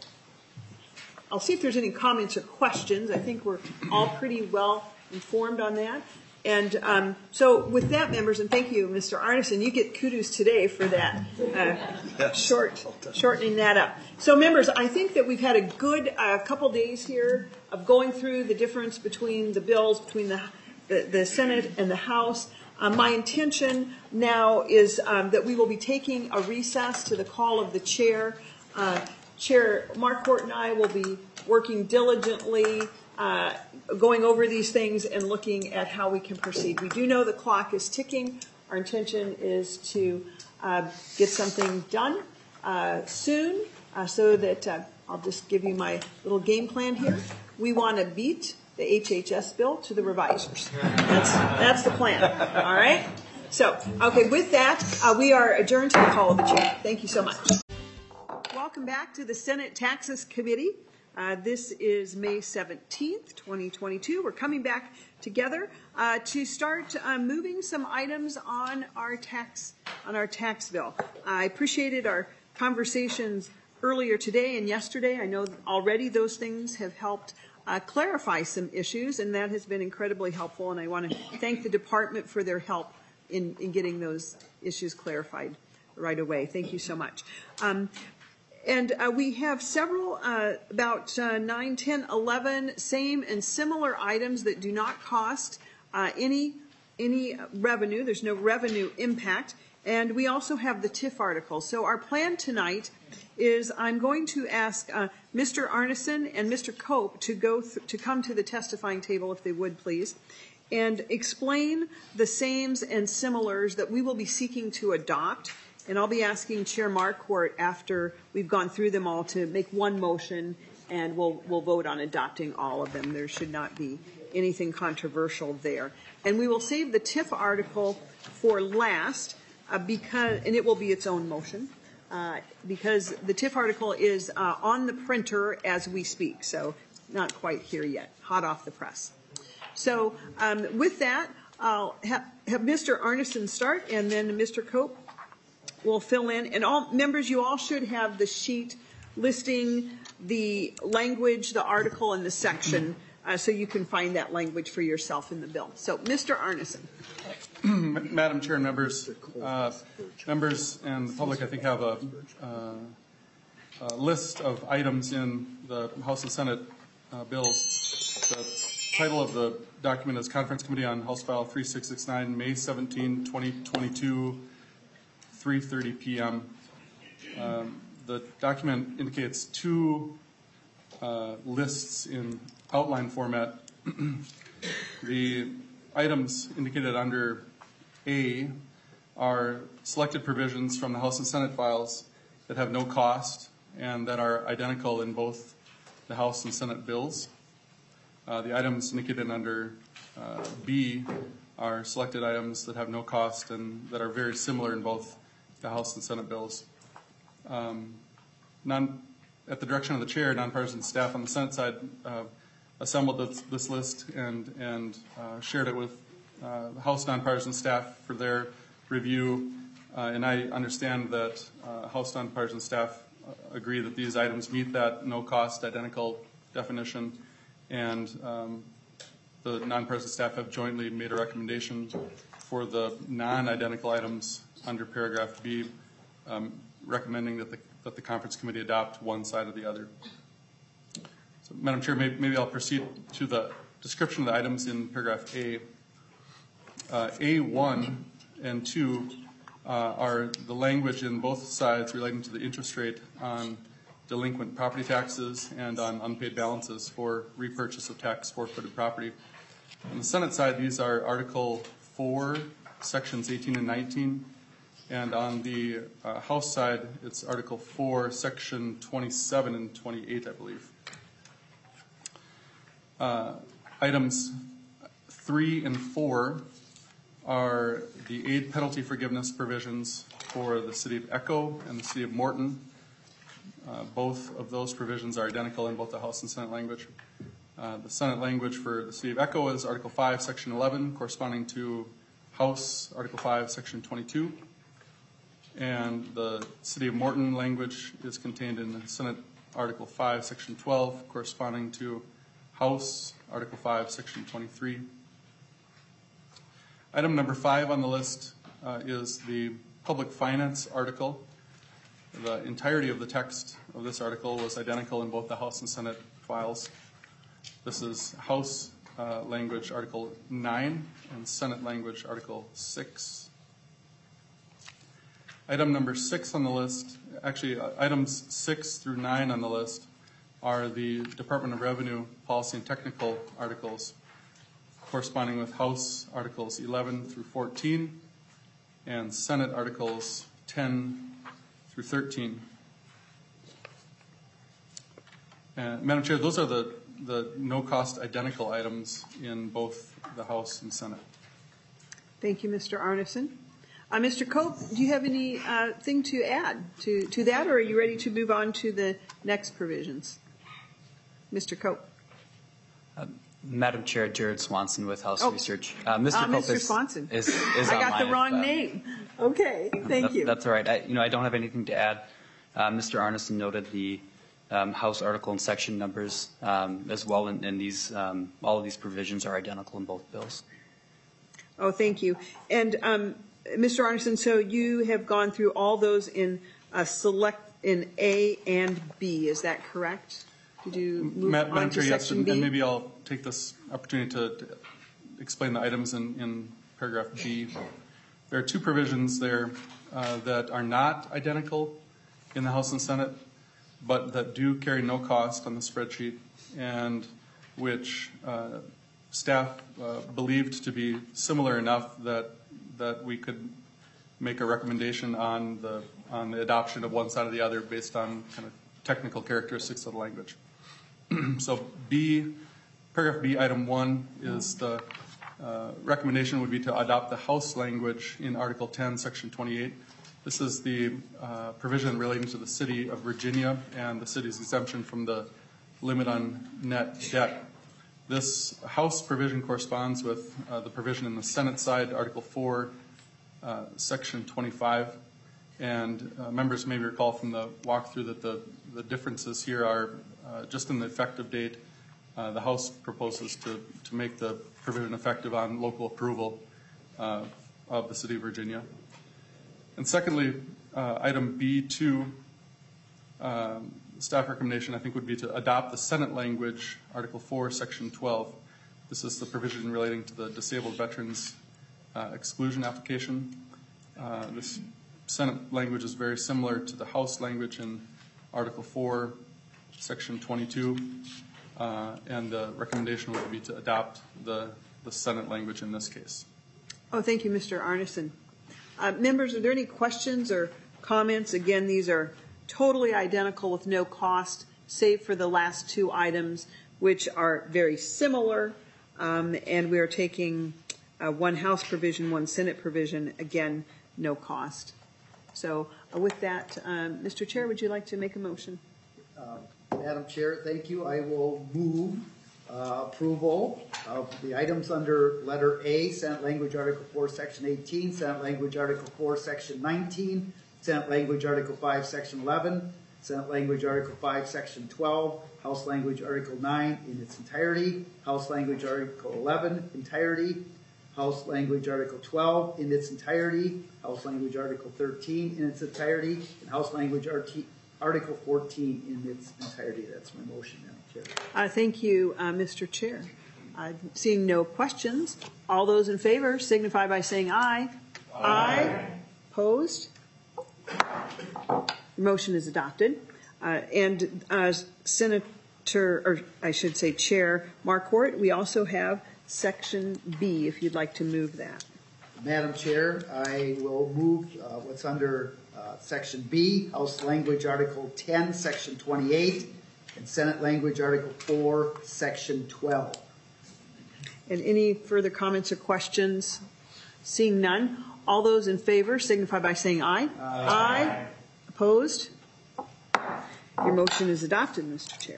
I'll see if there's any comments or questions. I think we're all pretty well informed on that. And um, so with that, members, and thank you, Mister Arneson, you get kudos today for that, uh, short, shortening that up. So members, I think that we've had a good uh, couple days here of going through the difference between the bills, between the, the, the Senate and the House. Uh, my intention now is um, that we will be taking a recess to the call of the chair. Uh, Chair Marquardt and I will be working diligently uh, going over these things and looking at how we can proceed. We do know the clock is ticking. Our intention is to uh, get something done uh, soon uh, so that uh, I'll just give you my little game plan here. We want to beat the H H S bill to the revisers. That's, that's the plan. All right? So, okay, with that, uh, we are adjourned to the call of the chair. Thank you so much. Welcome back to the Senate Taxes Committee. Uh, this is May seventeenth, twenty twenty-two. We're coming back together uh, to start uh, moving some items on our tax on our tax bill. I appreciated our conversations earlier today and yesterday. I know already those things have helped uh, clarify some issues, and that has been incredibly helpful. And I want to thank the department for their help in, in getting those issues clarified right away. Thank you so much. Um, And uh, we have several, uh, about uh, nine, ten, eleven same and similar items that do not cost uh, any any revenue. There's no revenue impact. And we also have the T I F article. So our plan tonight is I'm going to ask uh, Mister Arneson and Mister Cope to go th- to come to the testifying table, if they would, please, and explain the sames and similars that we will be seeking to adopt. And I'll be asking Chair Marquardt after we've gone through them all to make one motion, and we'll we'll vote on adopting all of them. There should not be anything controversial there. And we will save the T I F article for last. uh, because, and it will be its own motion, uh, because the TIF article is uh, on the printer as we speak, so not quite here yet, hot off the press. So um, with that, I'll have, have Mister Arneson start, and then Mister Cope will fill in. And all members, you all should have the sheet listing the language, the article, and the section, uh, so you can find that language for yourself in the bill. So, Mister Arneson. Madam Chair and members, uh, members and the public, I think, have a, uh, a list of items in the House and Senate uh, bills. The title of the document is Conference Committee on House File three six six nine, May seventeenth, twenty twenty-two, three thirty p m Um, the document indicates two uh, lists in outline format. The items indicated under A are selected provisions from the House and Senate files that have no cost and that are identical in both the House and Senate bills. Uh, the items indicated under uh, B are selected items that have no cost and that are very similar in both the House and Senate bills. Um, non, at the direction of the chair, nonpartisan staff on the Senate side uh, assembled this, this list and, and uh, shared it with uh, House nonpartisan staff for their review. Uh, and I understand that uh, House nonpartisan staff uh, agree that these items meet that no-cost identical definition. And um, the nonpartisan staff have jointly made a recommendation for the non-identical items under paragraph B, um, recommending that the, that the conference committee adopt one side or the other. So, Madam Chair, maybe, maybe I'll proceed to the description of the items in paragraph A. Uh, A one and two uh, are the language in both sides relating to the interest rate on delinquent property taxes and on unpaid balances for repurchase of tax forfeited property. On the Senate side, these are Article four, Sections eighteen and nineteen. And on the uh, House side, it's Article four, Section twenty-seven and twenty-eight, I believe. Uh, items three and four are the aid penalty forgiveness provisions for the City of Echo and the City of Morton. Uh, both of those provisions are identical in both the House and Senate language. Uh, the Senate language for the City of Echo is Article five, Section eleven, corresponding to House Article five, Section twenty-two. And the City of Morton language is contained in the Senate Article five, Section twelve, corresponding to House Article five, Section twenty-three. Item number five on the list uh, is the public finance article. The entirety of the text of this article was identical in both the House and Senate files. This is House uh, language Article nine and Senate language Article six. Item number six on the list, actually uh, items six through nine on the list are the Department of Revenue policy and technical articles corresponding with House Articles eleven through fourteen and Senate Articles ten through thirteen. And Madam Chair, those are the, the no-cost identical items in both the House and Senate. Thank you, Mister Arneson. Uh, Mister Cope, do you have any uh, thing to add to, to that, or are you ready to move on to the next provisions? Mister Cope. Um, Madam Chair, Jared Swanson with House Oh. Research. Uh, Mister Uh, Cope Mister is, Swanson. is, is I got online the wrong if, uh, name. Okay, thank that, you. That's all right. I, you know, I don't have anything to add. Uh, Mister Arneson noted the um, House article and section numbers um, as well, and, and these um, all of these provisions are identical in both bills. Oh, thank you. And um, Mister Arneson, so you have gone through all those in uh, select in A and B. Is that correct? Did you move Ma- on Madam to Chair, yes, section and, B? and maybe I'll take this opportunity to, to explain the items in, in paragraph B. There are two provisions there uh, that are not identical in the House and Senate, but that do carry no cost on the spreadsheet, and which uh, staff uh, believed to be similar enough that that we could make a recommendation on the on the adoption of one side or the other based on kind of technical characteristics of the language. So B, paragraph B, item one is the uh, recommendation would be to adopt the House language in Article ten, Section twenty-eight. This is the uh, provision relating to the City of Virginia and the city's exemption from the limit on net debt. This House provision corresponds with uh, the provision in the Senate side, Article four, uh, Section twenty-five. And uh, members may recall from the walkthrough that the, the differences here are uh, just in the effective date. Uh, the House proposes to, to make the provision effective on local approval uh, of the City of Virginia. And secondly, uh, item B two, um, staff recommendation I think would be to adopt the Senate language, Article four, Section twelve. This is the provision relating to the disabled veterans uh, exclusion application. Uh, this Senate language is very similar to the House language in Article four, Section twenty-two. Uh, and the recommendation would be to adopt the, the Senate language in this case. Oh, thank you, Mister Arneson. Uh, members, are there any questions or comments? Again, these are totally identical with no cost, save for the last two items, which are very similar. Um, and we are taking uh, one House provision, one Senate provision, again, no cost. So uh, with that, um, Mister Chair, would you like to make a motion? Uh, Madam Chair, thank you. I will move uh, approval of the items under letter A, Senate Language Article four, Section eighteen, Senate Language Article four, Section nineteen, Senate Language Article five, Section eleven, Senate Language Article five, Section twelve, House Language Article nine in its entirety, House Language Article eleven entirety, House Language Article twelve in its entirety, House Language Article thirteen in its entirety, and House Language Article Article fourteen in its entirety. That's my motion, Madam Chair. Uh, thank you, uh, Mister Chair. Uh, seeing no questions, all those in favor signify by saying aye. Aye. Aye. Opposed? The motion is adopted. Uh, and uh, Senator, or I should say Chair Marquardt, we also have Section B, if you'd like to move that. Madam Chair, I will move uh, what's under uh, Section B, House Language Article ten, Section twenty-eight, and Senate Language Article four, Section twelve. And any further comments or questions? Seeing none, all those in favor signify by saying aye. Aye. Aye. Opposed? Your motion is adopted, Mister Chair.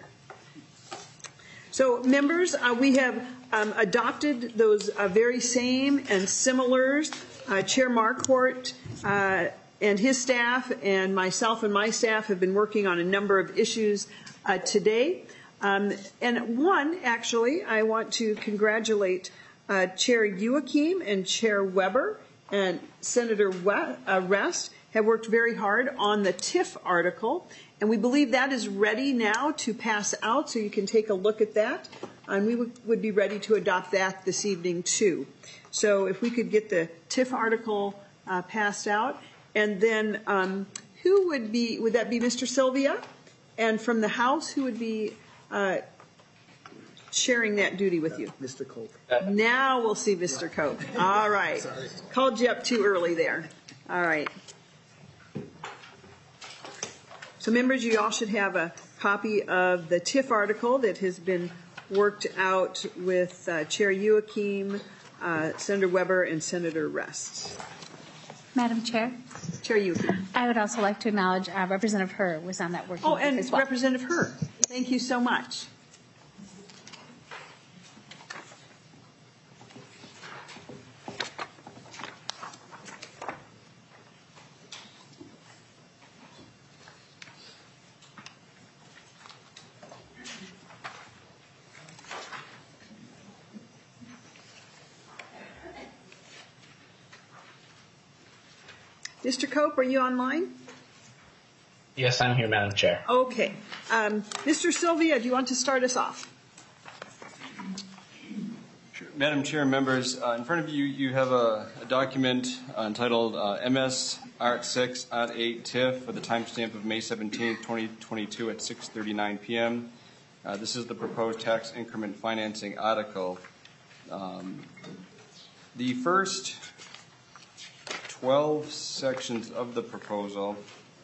So, members, uh, we have um, adopted those uh, very same and similars. Uh, Chair Marquardt uh, and his staff and myself and my staff have been working on a number of issues uh, today. Um, and one, actually, I want to congratulate uh, Chair Youakim and Chair Weber and Senator We- uh, Rest have worked very hard on the T I F article. And we believe that is ready now to pass out, so you can take a look at that. And we would, would be ready to adopt that this evening, too. So if we could get the T I F article uh, passed out. And then um, who would be, would that be Mister Sylvia? And from the House, who would be uh, sharing that duty with you? Mister Cope. Now we'll see Mister Cope. All right. Sorry. Called you up too early there. All right. So members, you all should have a copy of the T I F article that has been worked out with uh, Chair Youakim, uh, Senator Weber, and Senator Rest. Madam Chair? Chair Youakim. I would also like to acknowledge uh, Representative Herr was on that working Oh, group and as well. Representative Herr. Thank you so much. Mister Cope, are you online? Yes, I'm here, Madam Chair. Okay. Um, Mister Sylvia, do you want to start us off? Sure. Madam Chair, members, uh, in front of you, you have a, a document uh, entitled uh, M S Art six Art eight T I F with a timestamp of May seventeenth, twenty twenty-two at six thirty-nine p.m. Uh, this is the proposed tax increment financing article. Um, the first twelve sections of the proposal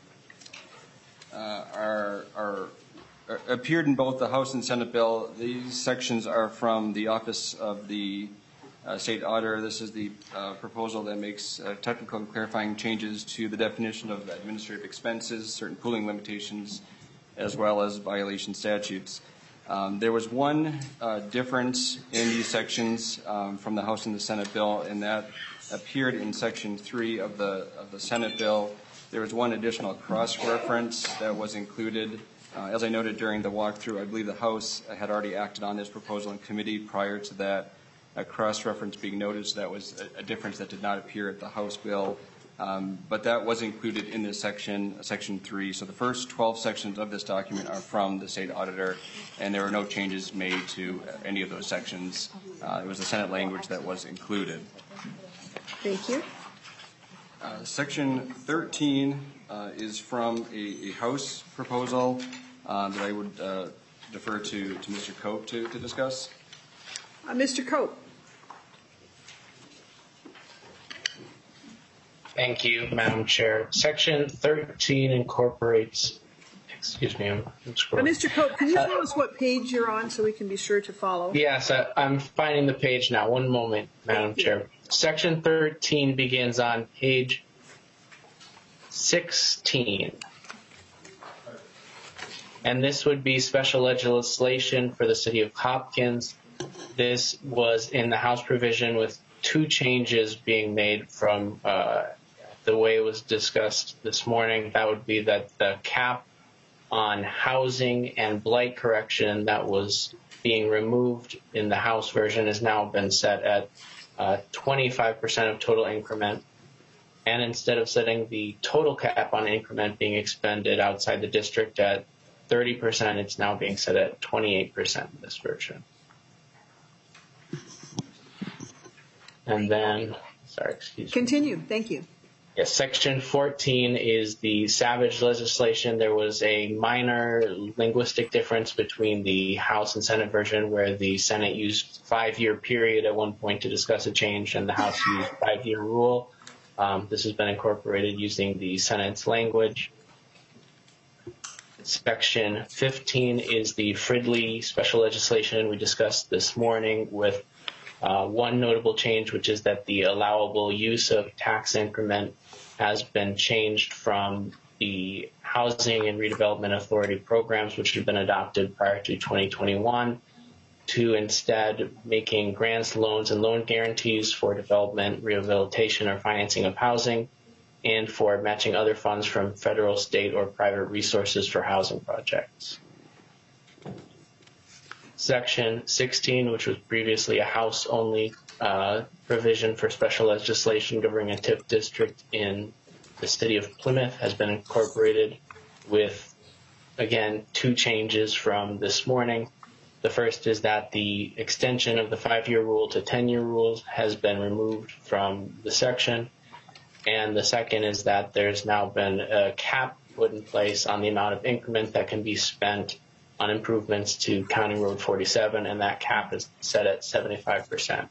uh, are, are, are appeared in both the House and Senate bill. These sections are from the Office of the uh, State Auditor. This is the uh, proposal that makes uh, technical and clarifying changes to the definition of administrative expenses, certain pooling limitations, as well as violation statutes. Um, there was one uh, difference in these sections um, from the House and the Senate bill, and that appeared in Section three of the of the Senate bill. There was one additional cross-reference that was included. Uh, as I noted during the walkthrough, I believe the House had already acted on this proposal in committee prior to that uh, cross-reference being noted. So that was a, a difference that did not appear at the House bill. Um, but that was included in this section, Section three. So the first twelve sections of this document are from the State Auditor, and there were no changes made to any of those sections. Uh, it was the Senate language that was included. Thank you. Uh, section thirteen uh, is from a, a House proposal uh, that I would uh, defer to, to Mister Cope to, to discuss. Uh, Mister Cope. Thank you, Madam Chair. Section thirteen incorporates, excuse me, I'm, I'm scrolling. Uh, Mister Cope, can you tell us what page you're on so we can be sure to follow? Yes, I, I'm finding the page now. One moment, Madam Chair. Section thirteen begins on page sixteen. And this would be special legislation for the city of Hopkins. This was in the House provision with two changes being made from uh, the way it was discussed this morning. That would be that the cap on housing and blight correction that was being removed in the House version has now been set at uh, twenty-five percent of total increment. And instead of setting the total cap on increment being expended outside the district at thirty percent, it's now being set at twenty-eight percent in this version. And then, sorry, excuse me. Continue. Thank you. Yes, Section fourteen is the Savage legislation. There was a minor linguistic difference between the House and Senate version, where the Senate used five-year period at one point to discuss a change, and the House used five-year rule. Um, this has been incorporated using the Senate's language. Section fifteen is the Fridley special legislation we discussed this morning, with uh, one notable change, which is that the allowable use of tax increment has been changed from the Housing and Redevelopment Authority programs, which had been adopted prior to twenty twenty-one, to instead making grants, loans, and loan guarantees for development, rehabilitation, or financing of housing, and for matching other funds from federal, state, or private resources for housing projects. Section sixteen, which was previously a House-only uh, provision for special legislation governing a TIF district in the city of Plymouth, has been incorporated with, again, two changes from this morning. The first is that the extension of the five-year rule to ten-year rules has been removed from the section. And the second is that there's now been a cap put in place on the amount of increment that can be spent on improvements to County Road forty-seven, and that cap is set at seventy-five percent.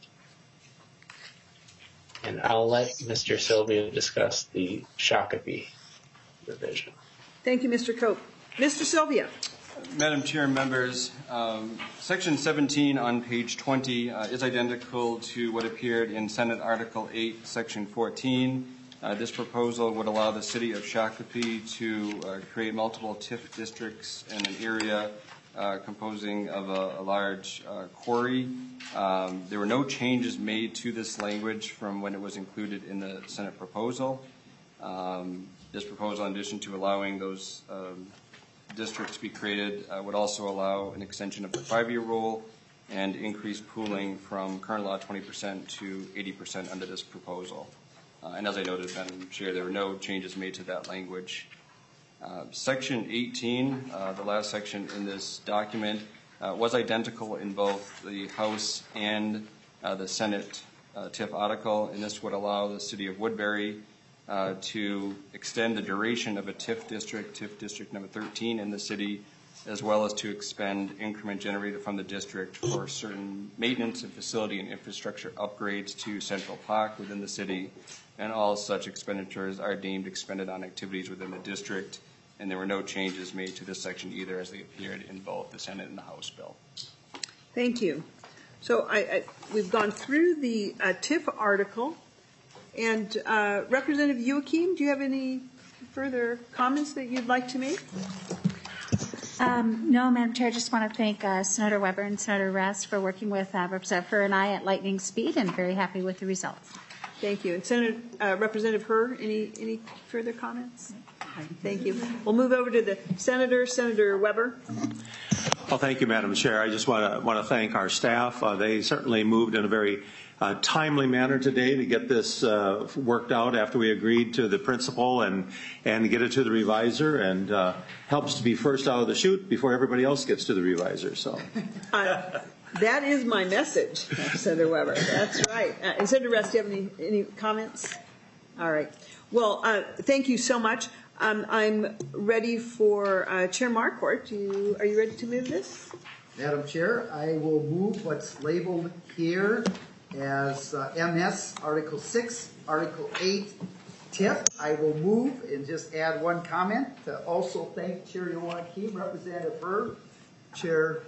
And I'll let Mister Sylvia discuss the Shakopee revision. Thank you, Mister Cope. Mister Sylvia. Madam Chair and members, um, Section seventeen on page twenty uh, is identical to what appeared in Senate Article eight, Section fourteen. Uh, this proposal would allow the city of Shakopee to uh, create multiple TIF districts in an area uh, composing of a, a large uh, quarry. Um, there were no changes made to this language from when it was included in the Senate proposal. Um, this proposal, in addition to allowing those um, districts to be created, uh, would also allow an extension of the five-year rule and increase pooling from current law twenty percent to eighty percent under this proposal. Uh, and as I noted, Madam Chair, there were no changes made to that language. Uh, section eighteen, uh, the last section in this document, uh, was identical in both the House and uh, the Senate uh, TIF article, and this would allow the city of Woodbury uh, to extend the duration of a TIF district, TIF district number thirteen in the city, as well as to expend increment generated from the district for certain maintenance and facility and infrastructure upgrades to Central Park within the city. And all such expenditures are deemed expended on activities within the district, and there were no changes made to this section either, as they appeared in both the Senate and the House bill. Thank you. So I, I, we've gone through the uh, T I F article. And uh, Representative Youakim, do you have any further comments that you'd like to make? Um, no, Madam Chair, I just want to thank uh, Senator Weber and Senator Rest for working with uh, Representative Herr and I at lightning speed, and very happy with the results. Thank you. And Senator uh, Representative Herr, any any further comments? Thank you. We'll move over to the Senator, Senator Weber. Well, thank you, Madam Chair. I just want to want to thank our staff. Uh, they certainly moved in a very uh, timely manner today to get this uh, worked out after we agreed to the principal and and get it to the reviser, and uh, helps to be first out of the chute before everybody else gets to the reviser. So. Uh, that is my message, Senator Weber. That's right. Uh, and Senator Rest, do you have any, any comments? All right. Well, uh, thank you so much. Um, I'm ready for uh, Chair Marquardt. Do you, are you ready to move this? Madam Chair, I will move what's labeled here as uh, M S Article six, Article eight, T I F. I will move and just add one comment to also thank Chair Youakim, Representative Herr, Chair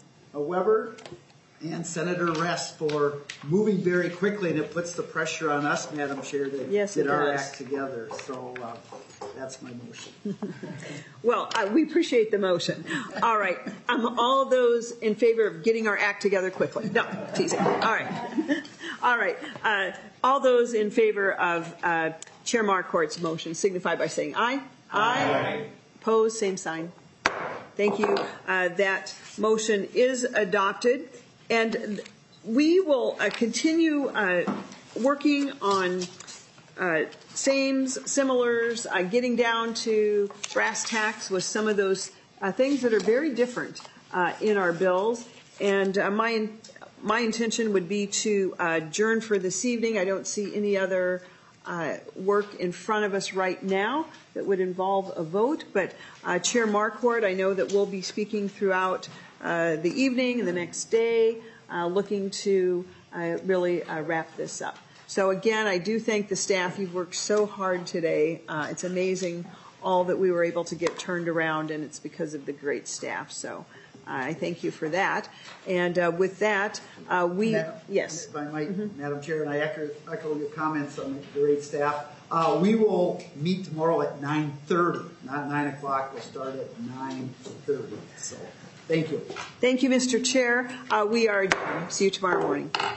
Weber, and Senator Rest for moving very quickly, and it puts the pressure on us, Madam Chair, to yes, get our does. act together. So uh, that's my motion. Well, uh, we appreciate the motion. All right. Um, all of those in favor of getting our act together quickly? No, teasing. All right. All right. Uh, all those in favor of uh, Chair Marquardt's motion signify by saying aye. Aye. Aye. Opposed, same sign. Thank you. Uh, that motion is adopted. And we will uh, continue uh, working on uh, sames, similars, uh, getting down to brass tacks with some of those uh, things that are very different uh, in our bills. And uh, my my intention would be to uh, adjourn for this evening. I don't see any other uh, work in front of us right now that would involve a vote. But uh, Chair Marquardt, I know that we'll be speaking throughout Uh, the evening and the next day, uh, looking to uh, really uh, wrap this up. So again, I do thank the staff. You've worked so hard today. Uh, it's amazing all that we were able to get turned around, and it's because of the great staff. So uh, I thank you for that. And uh, with that, uh, we, Madam, yes. If I might, mm-hmm. Madam Chair, and I echo, echo your comments on the great staff. Uh, we will meet tomorrow at nine thirty, not nine o'clock. We'll start at nine thirty. So. Thank you. Thank you, Mister Chair. Uh, we are adjourned. See you tomorrow morning.